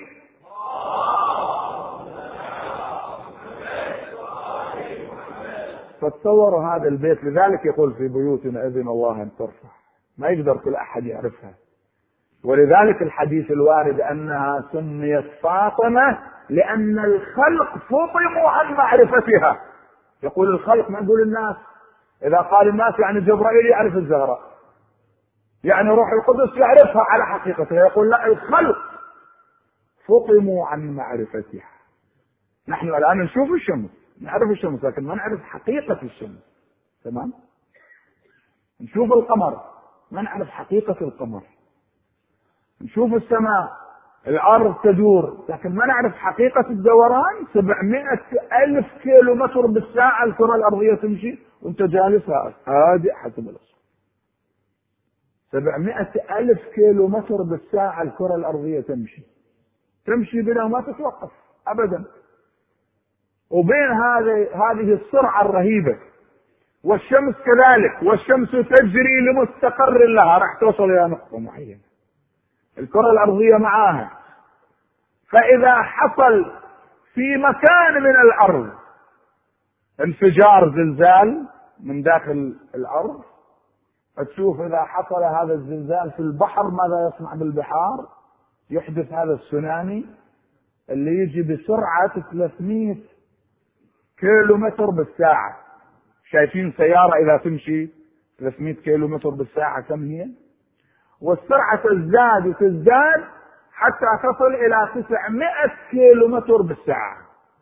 فتصوروا هذا البيت. لذلك يقول في بيوتنا إذن الله أن ترفع، ما يقدر كل أحد يعرفها. ولذلك الحديث الوارد أنها سميت فاطمة لأن الخلق فطموا عن معرفتها. يقول الخلق، ما يقول الناس. إذا قال الناس يعني جبرائيل يعرف الزهراء، يعني روح القدس يعرفها على حقيقتها. يقول لا، الخلق فطموا عن معرفتها. نحن الآن نشوف الشمس، نعرف الشمس، لكن ما نعرف حقيقة الشمس. تمام؟ نشوف القمر، ما نعرف حقيقة القمر. نشوف السماء، الأرض تدور، لكن ما نعرف حقيقة الدوران. سبعمائة ألف كيلو متر بالساعة الكرة الأرضية تمشي وانت جالس هادئ حسب الأصل. سبعمائة ألف كيلو متر بالساعة الكرة الأرضية تمشي تمشي بلا ما تتوقف أبدا. وبين هذه هذه السرعة الرهيبة، والشمس كذلك، والشمس تجري لمستقر لها، راح توصل إلى نقطة معينة، الكرة الأرضية معاها. فإذا حصل في مكان من الأرض انفجار، زلزال، من داخل الأرض. فتشوف إذا حصل هذا الزلزال في البحر ماذا يصنع بالبحار؟ يحدث هذا السونامي اللي يجي بسرعة ثلاثمئة كيلو متر بالساعة. شايفين سيارة إذا تمشي ثلاثمئة كيلو متر بالساعة كم هي؟ والسرعة تزداد وتزداد حتى تصل إلى تسعمئة كيلو متر بالساعة،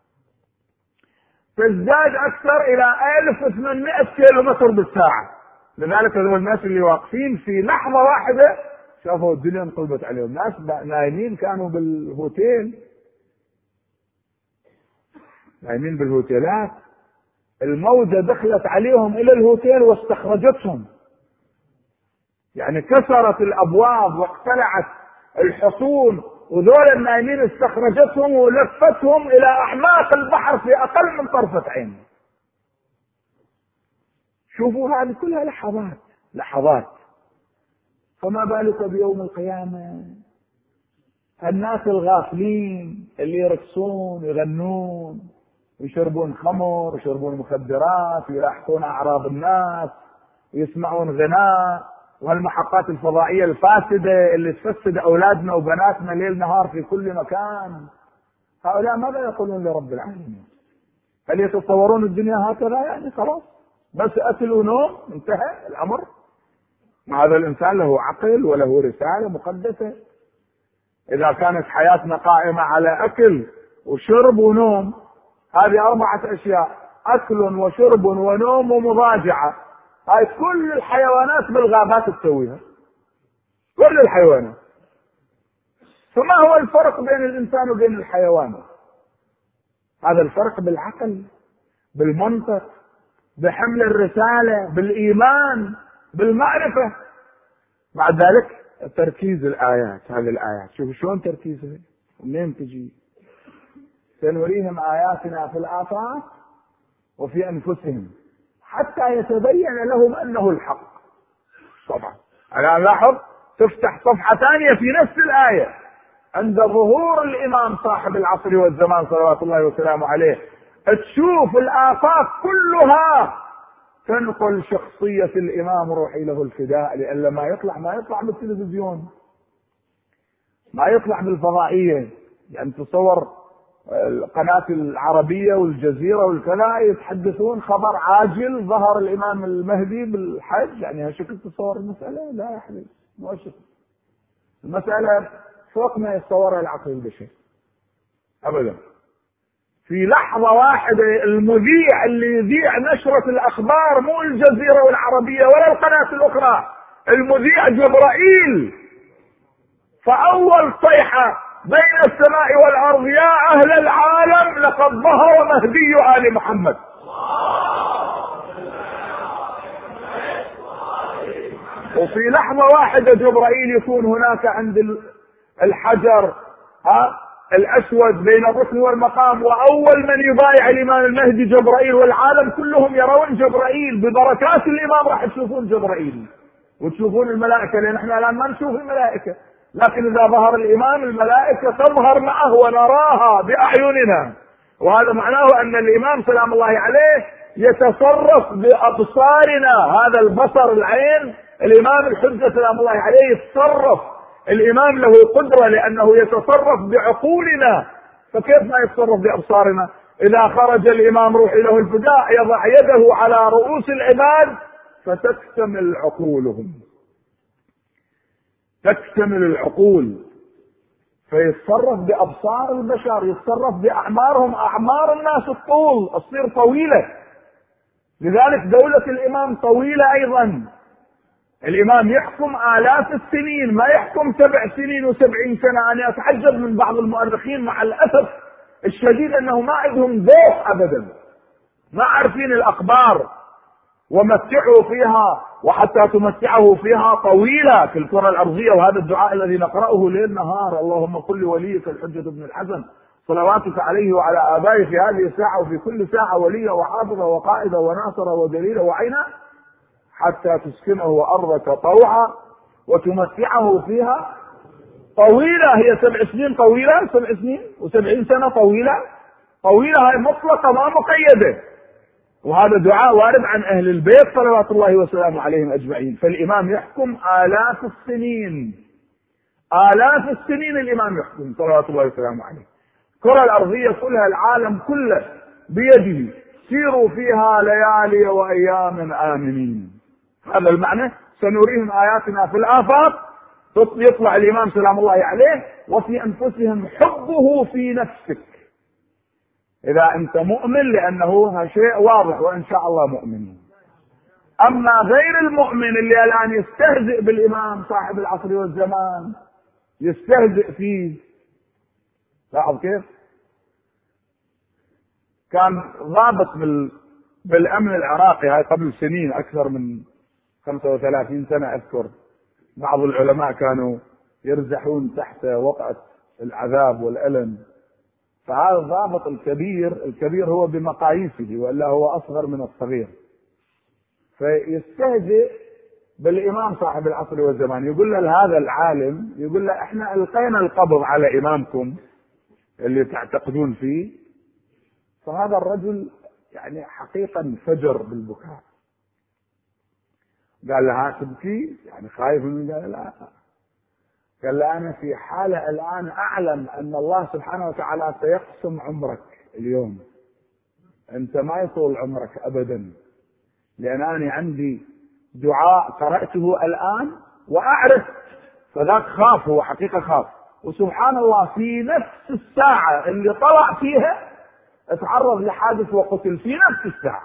تزداد أكثر إلى ألف وثمانمئة كيلو متر بالساعة. لذلك هذول الناس اللي واقفين في لحظة واحدة شافوا الدنيا انقلبت عليهم. ناس نايمين كانوا بالهوتيل، نايمين بالهوتيلات، الموجة دخلت عليهم إلى الهوتيل واستخرجتهم، يعني كسرت الأبواب واقتلعت الحصون، وذول النايمين استخرجتهم ولفتهم إلى أعماق البحر في أقل من طرفة عين. شوفوا هذه كلها لحظات لحظات، فما بالك بيوم القيامة؟ الناس الغافلين اللي يرقصون يغنون يشربون خمر يشربون مخدرات ويلاحقون أعراض الناس ويسمعون غناء، والمحطات الفضائية الفاسدة اللي تفسد أولادنا وبناتنا ليل نهار في كل مكان. هؤلاء ماذا يقولون لرب العالمين؟ هل يتصورون الدنيا هكذا يعني خلاص بس أكل ونوم انتهى الأمر؟ هذا الإنسان له عقل وله رسالة مقدسة. إذا كانت حياتنا قائمة على أكل وشرب ونوم، هذه أربعة أشياء: أكل وشرب ونوم ومضاجعة، هاي كل الحيوانات بالغابات تسويها، كل الحيوانات. فما هو الفرق بين الإنسان وبين الحيوان؟ هذا الفرق بالعقل، بالمنطق، بحمل الرسالة، بالإيمان، بالمعرفة. بعد ذلك تركيز الآيات، هذه الآيات شوفوا شلون تركيزها منين تجي. سنريهم آياتنا في الآفاق وفي أنفسهم حتى يتبين لهم أنه الحق. طبعا الآن لاحظ، تفتح صفحة ثانية في نفس الآية عند ظهور الإمام صاحب العصر والزمان صلوات الله وسلامه عليه، تشوف الآفاق كلها تنقل شخصية الإمام روحي له الفداء، لأن ما يطلع ما يطلع بالتلفزيون، ما يطلع بالفضائية. يعني تصور القناة العربية والجزيرة والكذا يتحدثون خبر عاجل ظهر الإمام المهدي بالحج، يعني هالشكل تصور المسألة؟ لا يا حبيبي، مو شكل المسألة فوق ما يتصورها العقل البشري أبدا. في لحظة واحدة المذيع اللي يذيع نشرة الأخبار مو الجزيرة والعربية ولا القناة الأخرى، المذيع جبرائيل، فأول صيحة بين السماء والأرض: يا أهل العالم لقد ظهر مهدي آل محمد. وفي لحظة واحدة جبرائيل يكون هناك عند الحجر ها الأسود بين الركن والمقام، وأول من يبايع الإمام المهدي جبرائيل، والعالم كلهم يرون جبرائيل. ببركات الإمام راح تشوفون جبرائيل وتشوفون الملائكة، لأن احنا الآن ما نشوف الملائكة، لكن إذا ظهر الإمام الملائكة تظهر معه ونراها بأعيننا. وهذا معناه أن الإمام سلام الله عليه يتصرف بأبصارنا، هذا البصر العين الإمام الحجة سلام الله عليه يتصرف. الإمام له قدرة لأنه يتصرف بعقولنا، فكيف ما يتصرف بأبصارنا؟ إذا خرج الإمام روحي له الفداء يضع يده على رؤوس العباد فتكتمل عقولهم، تكتمل العقول، فيتصرف بأبصار البشر، يتصرف بأعمارهم، أعمار الناس الطول تصير طويلة. لذلك دولة الإمام طويلة أيضا. الإمام يحكم آلاف السنين، ما يحكم سبع سنين وسبعين سنة. أنا أتعجب من بعض المؤرخين مع الأسف الشديد أنه ما عندهم ذوق أبدا، ما عارفين الأخبار. ومتعوا فيها، وحتى تمتعه فيها طويلة في الكرة الأرضية. وهذا الدعاء الذي نقرأه ليل نهار: اللهم قل لوليك الحجة بن الحسن صلواتك عليه وعلى آبائه في هذه الساعة وفي كل ساعة وليا وحافظا وقائدا وناصرا ودليلا وعينا، حتى تسكنه أرضك طوعا وتمتعه فيها طويلة. هي سبع سنين طويلة، سبع سنين وسبعين سنة طويلة، طويلة هاي مطلقة ما مقيدة. وهذا دعاء وارد عن أهل البيت صلوات الله وسلامه عليهم أجمعين. فالإمام يحكم آلاف السنين، آلاف السنين الإمام يحكم صلوات الله وسلامه عليه. الكرة الأرضية كلها، العالم كله بيده، سيروا فيها ليالي وأيام آمنين. هذا المعنى. سنريهم آياتنا في الآفاق، يطلع الإمام سلام الله عليه وفي أنفسهم حبه في نفسك، إذا أنت مؤمن، لأنه شيء واضح وإن شاء الله مؤمن. أما غير المؤمن اللي الآن يستهزئ بالإمام صاحب العصر والزمان، يستهزئ فيه. لاحظ كيف كان ضابط بال... بالأمن العراقي، هاي قبل سنين، أكثر من خمسة وثلاثين سنة أذكر، بعض العلماء كانوا يرزحون تحت وطأة العذاب والألم. فهذا الضابط الكبير، الكبير هو بمقاييسه وإلا هو أصغر من الصغير، فيستهزئ بالإمام صاحب العصر والزمان. يقول له هذا العالم، يقول له احنا ألقينا القبض على إمامكم اللي تعتقدون فيه. فهذا الرجل يعني حقيقة انفجر بالبكاء. قال له تبكي؟ يعني خايف من؟ قال لا. قال له أنا في حالة الآن أعلم أن الله سبحانه وتعالى سيقسم عمرك اليوم، أنت ما يطول عمرك أبدا، لأن أنا عندي دعاء قرأته الآن وأعرف. فذاك خاف، هو حقيقة خاف. وسبحان الله في نفس الساعة اللي طلع فيها اتعرض لحادث وقتل في نفس الساعة،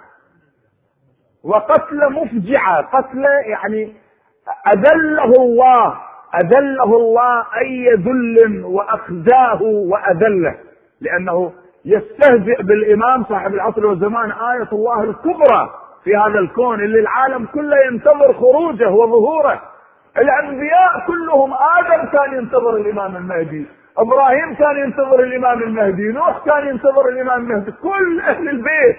وقتل مفجعة، قتل يعني أذله الله، أذله الله أي ذل وأخزاه وأذله، لأنه يستهزئ بالإمام صاحب العصر والزمان، آية الله الكبرى في هذا الكون اللي العالم كله ينتظر خروجه وظهوره. الأنبياء كلهم، آدم كان ينتظر الإمام المهدي، إبراهيم كان ينتظر الإمام المهدي، نوح كان ينتظر الإمام المهدي، كل أهل البيت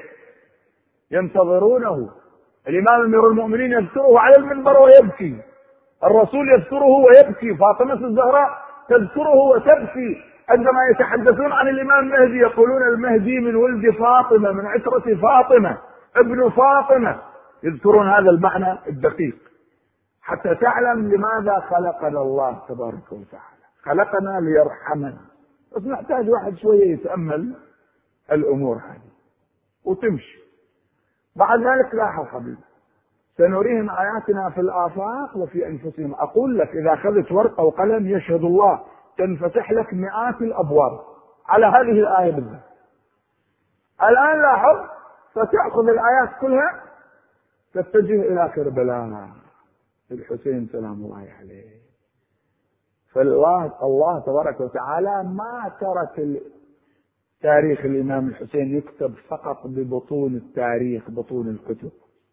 ينتظرونه. الإمام أمير المؤمنين يذكره على المنبر ويبكي، الرسول يذكره ويبكي، فاطمة الزهراء تذكره وتبكي. عندما يتحدثون عن الإمام المهدي يقولون المهدي من ولد فاطمة، من عترة فاطمة، ابن فاطمة، يذكرون هذا المعنى الدقيق حتى تعلم لماذا خلقنا الله تبارك وتعالى. خلقنا ليرحمنا، بس نحتاج واحد شوية يتأمل الأمور هذه وتمشي. بعد ذلك لاحظ حبيبي، سنريهم آياتنا في الآفاق وفي أنفسهم. أقول لك إذا أخذت ورقة وقلم يشهد الله تنفتح لك مئات الأبواب على هذه الآية بالذات. الآن لاحظ، فتأخذ الآيات كلها تتجه إلى كربلاء الحسين سلام الله عليه. فالله الله تبارك وتعالى ما ترك تاريخ الإمام الحسين يكتب فقط ببطون التاريخ، بطون الكتب.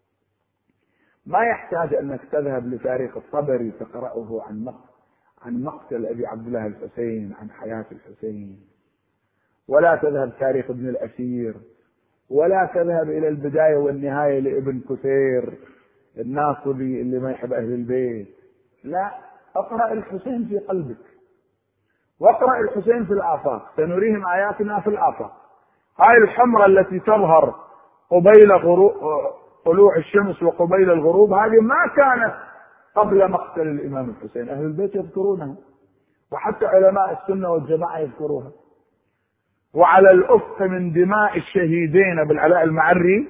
ما يحتاج أنك تذهب لتاريخ الطبري تقرأه عن عن مقتل أبي عبد الله الحسين، عن حياة الحسين، ولا تذهب تاريخ ابن الأثير، ولا تذهب إلى البداية والنهاية لابن كثير الناصبي اللي ما يحب أهل البيت. لا، اقرأ الحسين في قلبك، واقرأ الحسين في الآفاق. سنريهم آياتنا في الآفاق. هاي الحمرة التي تظهر قبيل طلوع الشمس وقبيل الغروب، هذه ما كانت قبل مقتل الإمام الحسين. أهل البيت يذكرونها، وحتى علماء السنة والجماعة يذكروها. وعلى الأفق من دماء الشهيدين بالعلاء المعري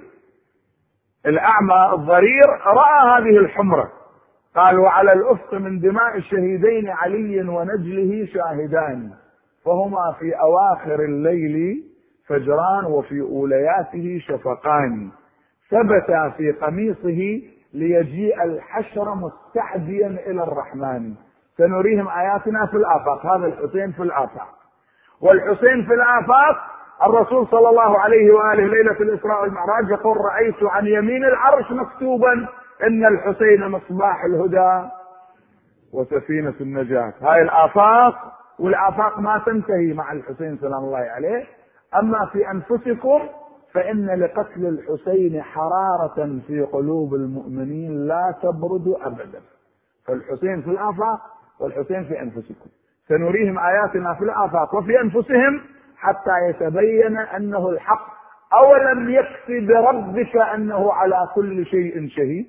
الأعمى الضرير رأى هذه الحمرة، قال وعلى الأفق من دماء الشهيدين علي ونجله شاهدان، فهما في أواخر الليل فجران وفي أولياته شفقان، ثبتا في قميصه ليجيء الحشر مستعديا إلى الرحمن. سنريهم آياتنا في الآفاق. هذا الحسين في الآفاق. والحسين في الآفاق، الرسول صلى الله عليه وآله ليلة الإسراء والمعراج يقول رأيت عن يمين العرش مكتوبا إن الحسين مصباح الهدى وسفينة النجاة. هاي الآفاق، والآفاق ما تنتهي مع الحسين سلام الله عليه. أما في أنفسكم فإن لقتل الحسين حرارة في قلوب المؤمنين لا تبرد أبدا. فالحسين في الآفاق والحسين في أنفسكم. سنريهم آياتنا في الآفاق وفي أنفسهم حتى يتبين أنه الحق أولم يكفي بربك أنه على كل شيء شهيد.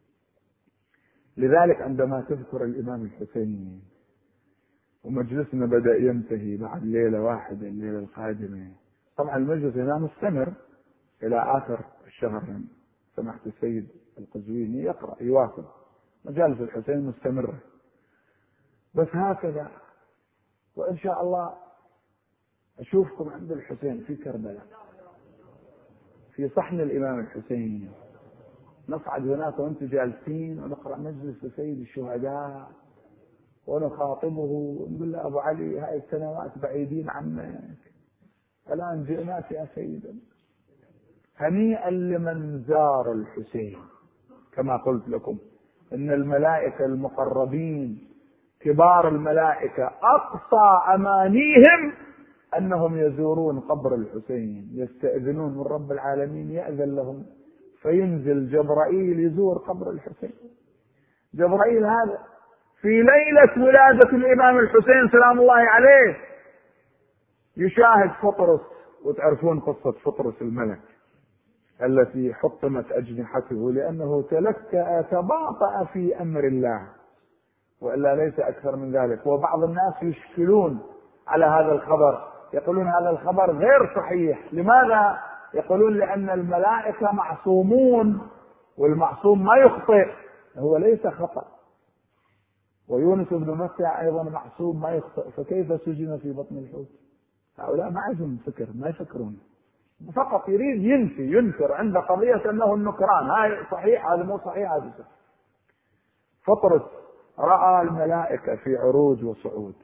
لذلك عندما تذكر الإمام الحسين ومجلسنا بدأ ينتهي بعد ليلة واحدة الليلة القادمة، طبعا المجلس هنا مستمر إلى آخر الشهر، سمحت السيد القزويني يقرأ يواصل، مجالس الحسين مستمرة، بس هكذا. وإن شاء الله أشوفكم عند الحسين في كربلاء في صحن الإمام الحسين، نصعد هناك وأنتم جالسين ونقرأ مجلس سيد الشهداء ونخاطبه ونقول له أبو علي هاي السنوات بعيدين عنك، الآن جئناك يا سيدنا. هنيئا لمن زار الحسين. كما قلت لكم إن الملائكة المقربين كبار الملائكة أقصى أمانيهم أنهم يزورون قبر الحسين، يستأذنون من رب العالمين يأذن لهم، فينزل جبرائيل يزور قبر الحسين. جبرائيل هذا في ليلة ولادة الإمام الحسين سلام الله عليه يشاهد فطرس، وتعرفون قصة فطرس الملك التي حطمت أجنحته لأنه تلكأ تباطأ في أمر الله، وإلا ليس أكثر من ذلك. وبعض الناس يشكلون على هذا الخبر، يقولون هذا الخبر غير صحيح. لماذا؟ يقولون لأن الملائكة معصومون والمعصوم ما يخطئ، هو ليس خطأ، ويونس بن متى أيضا معصوم ما يخطئ، فكيف سجن في بطن الحوت؟ هؤلاء ما عندهم فكر، ما يفكرون، فقط يريد ينفي ينكر عند قضية أنه النكران، هاي صحيح هذا مو صحيح هذا صحيح. فطرس رأى الملائكة في عروج وصعود،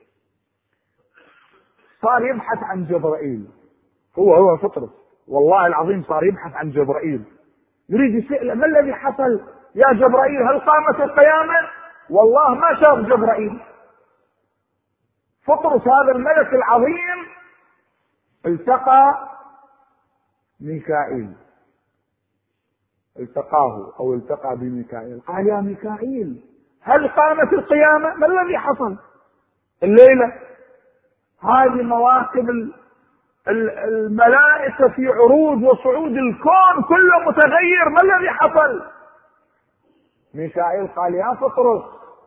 صار يبحث عن جبرائيل، هو هو فطرس والله العظيم صار يبحث عن جبرائيل، يريد يسأله ما الذي حصل يا جبرائيل، هل قامت القيامة؟ والله ما شاف جبرائيل. فطرس هذا الملك العظيم التقى ميكائيل، التقاه أو التقى بميكائيل، قال يا ميكائيل هل قامت القيامة؟ ما الذي حصل الليلة؟ هذه مواكب الملائكة في عروج وصعود، الكون كله متغير، ما الذي حصل؟ ميكائيل قال يا فطرس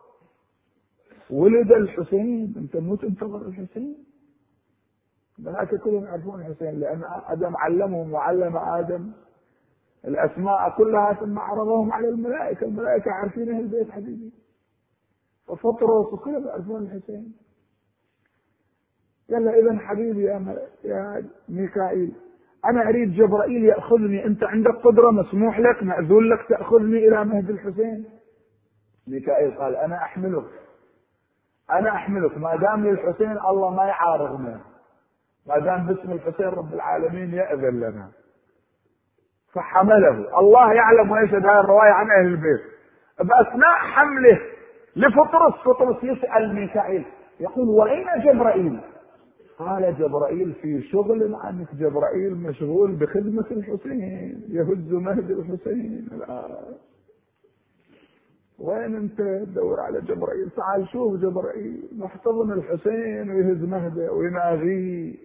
ولد الحسين، انت مو تنتظر الحسين؟ الملائكة كلهم يعرفون الحسين لأن آدم علمهم وعلم آدم الأسماء كلها ثم عرضهم على الملائكة، الملائكة عارفين أهل البيت حبيبي. ففطرس وكلهم يعرفون الحسين. قال له إذن حبيبي يا, يا ميكائيل أنا أريد جبرائيل يأخذني، أنت عندك قدرة، مسموح لك مأذون لك تأخذني إلى مهد الحسين. ميكائيل قال أنا أحملك أنا أحملك ما دام للحسين الله ما يعارضنا، ما دام باسم الحسين رب العالمين يأذن لنا. فحمله، الله يعلم ويشهد هذه الرواية عن أهل البيت. بأثناء حمله لفطرس، فطرس يسأل ميكائيل يقول وأين جبرائيل؟ قال جبرائيل في شغل عنك، جبرائيل مشغول بخدمة الحسين، يهز مهد الحسين الآن. وين انت تدور على جبرائيل؟ تعال شوف جبرائيل محتضن الحسين ويهز مهده ويناغيه.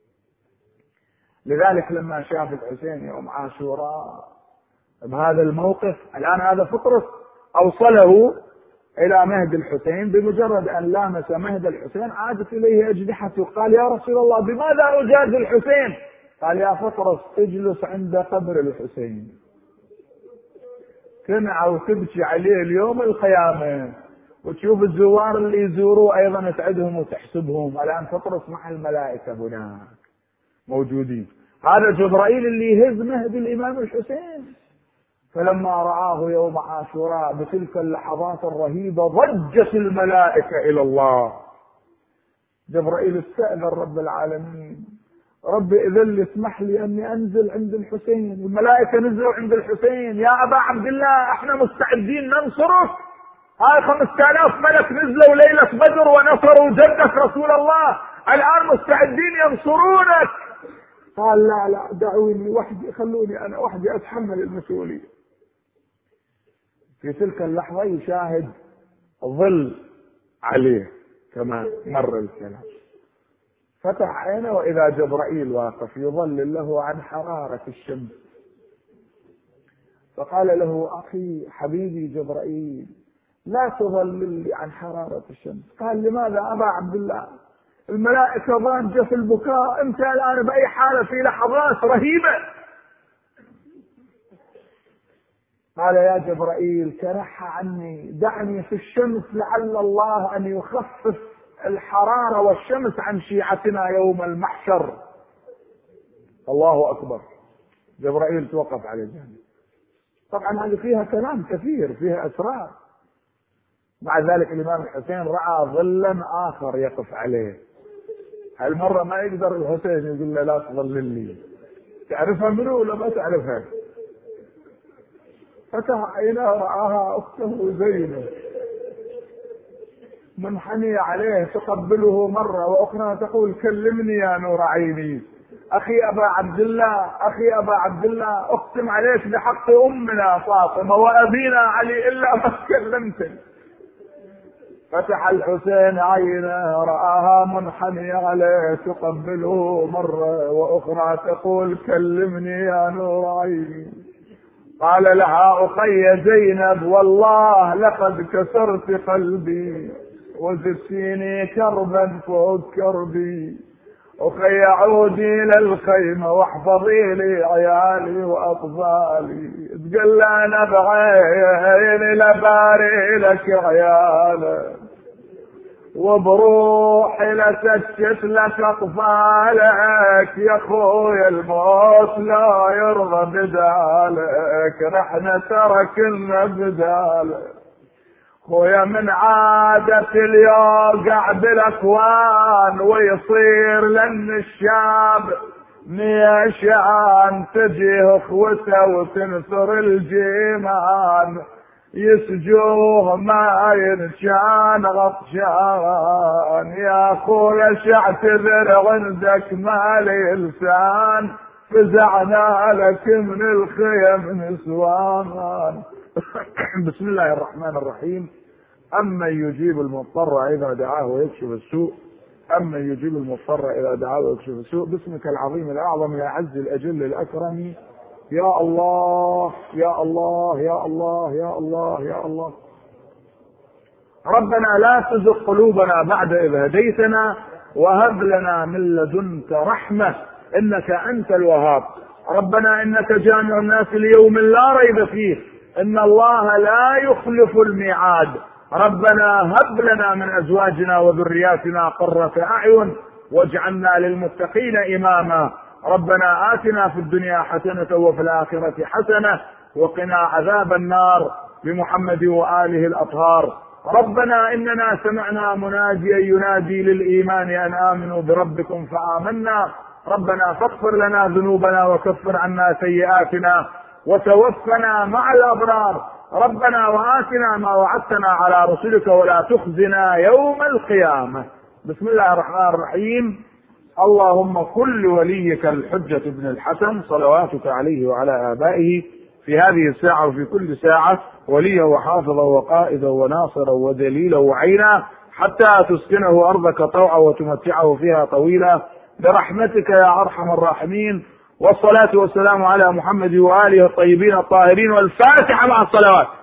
لذلك لما شاف الحسين يوم عاشوراء بهذا الموقف، الآن هذا فطرس أوصله إلى مهد الحسين، بمجرد أن لامس مهد الحسين عادت إليه أجنحته. قال يا رسول الله بماذا أجازي الحسين؟ قال يا فطرس اجلس عند قبر الحسين، تنعى وتبكي عليه اليوم القيامة، وتشوف الزوار اللي يزوروه أيضا تعدهم وتحسبهم. الآن فطرس مع الملائكة هناك موجودين، هذا جبرائيل اللي يهز مهد الإمام الحسين. فلما رآه يوم عاشوراء بتلك اللحظات الرهيبة ضجت الملائكة إلى الله. جبرائيل استأذن رب العالمين، رب إذن لي اسمح لي أني أنزل عند الحسين. الملائكة نزلوا عند الحسين، يا أبا عبد الله احنا مستعدين ننصرك، هاي خمسة آلاف ملك نزلوا ليلة بدر ونصروا جدك رسول الله، الآن مستعدين ينصرونك. قال لا لا دعوني وحدي، خلوني أنا وحدي أتحمل المسؤولية. في تلك اللحظة يشاهد ظل عليه كما مر الكلام، فتح عينه وإذا جبرائيل واقف يظلل له عن حرارة الشمس. فقال له أخي حبيبي جبرائيل لا تظلل لي عن حرارة الشمس. قال لماذا أبا عبد الله؟ الملائكة ضاجة في البكاء، أنت الآن بأي حالة في لحظات رهيبة. قال يا جبرائيل تنحى عني، دعني في الشمس لعل الله أن يخفف الحرارة والشمس عن شيعتنا يوم المحشر. الله أكبر. جبرائيل توقف على جانب. طبعا هذه فيها كلام كثير، فيها أسرار. مع ذلك الإمام الحسين رأى ظلا آخر يقف عليه. هالمرة ما يقدر الحسين يقول له لا تظلل لي. تعرفها منه ولا ما تعرفها؟ فتح عينه رآها أخته زينب منحنية عليه تقبله مرة وأخرى تقول كلمني يا نور عيني، أخي أبا عبد الله، أخي أبا عبد الله، أقسم عليك بحق أمنا فاطمة وأبينا علي إلا ما كلمتني. فتح الحسين عينه رآها منحنية عليه تقبله مرة وأخرى تقول كلمني يا نور عيني. قال لها أخي زينب والله لقد كسرت قلبي وزدتيني كربا فوق كربي، أخي عودي للخيمة واحفظي لي عيالي وأطفالي. تقول أنا بعيني لباري لك عيالك وبروحي لسكت لك أطفالك، يا أخويا الموت لا يرضى بدالك، رحنا تركنا بدالك. خويا من عادة اليوقع بالاكوان ويصير لن الشاب نيشان، تجيه اخوته وتنثر الجيمان، يسجوه ما ينشان غطشان. يا خويا شعتذر عندك مالي لسان، فزعنا لك من الخيم نسوان. بسم الله الرحمن الرحيم. أما يجيب المضطر إذا دعاه ويكشف السوء، أما يجيب المضطر إذا دعاه ويكشف السوء. باسمك العظيم الأعظم الأعز الأجل الأكرم، يا الله يا الله يا الله يا الله يا الله. ربنا لا تزغ قلوبنا بعد إذ هديتنا وهب لنا من لدنك رحمة إنك أنت الوهاب. ربنا إنك جامع الناس ليوم لا ريب فيه، إن الله لا يخلف الميعاد. ربنا هب لنا من أزواجنا وذرياتنا قرة أعين واجعلنا للمتقين إماما. ربنا آتنا في الدنيا حسنة وفي الآخرة حسنة وقنا عذاب النار بمحمد وآله الأطهار. ربنا إننا سمعنا مناديا ينادي للإيمان أن آمنوا بربكم فآمنا. ربنا فاغفر لنا ذنوبنا وكفر عنا سيئاتنا وتوفنا مع الأبرار. ربنا وآتنا ما وعدتنا على رسلك ولا تخزنا يوم القيامة. بسم الله الرحمن الرحيم. اللهم كن لوليك الحجة بن الحسن صلواتك عليه وعلى آبائه في هذه الساعة وفي كل ساعة وليا وحافظا وقائدا وناصرا ودليلا وعينا، حتى تسكنه أرضك طوعا وتمتعه فيها طويلا برحمتك يا أرحم الراحمين. والصلاة والسلام على محمد وآله الطيبين الطاهرين. والفاتحة مع الصلوات.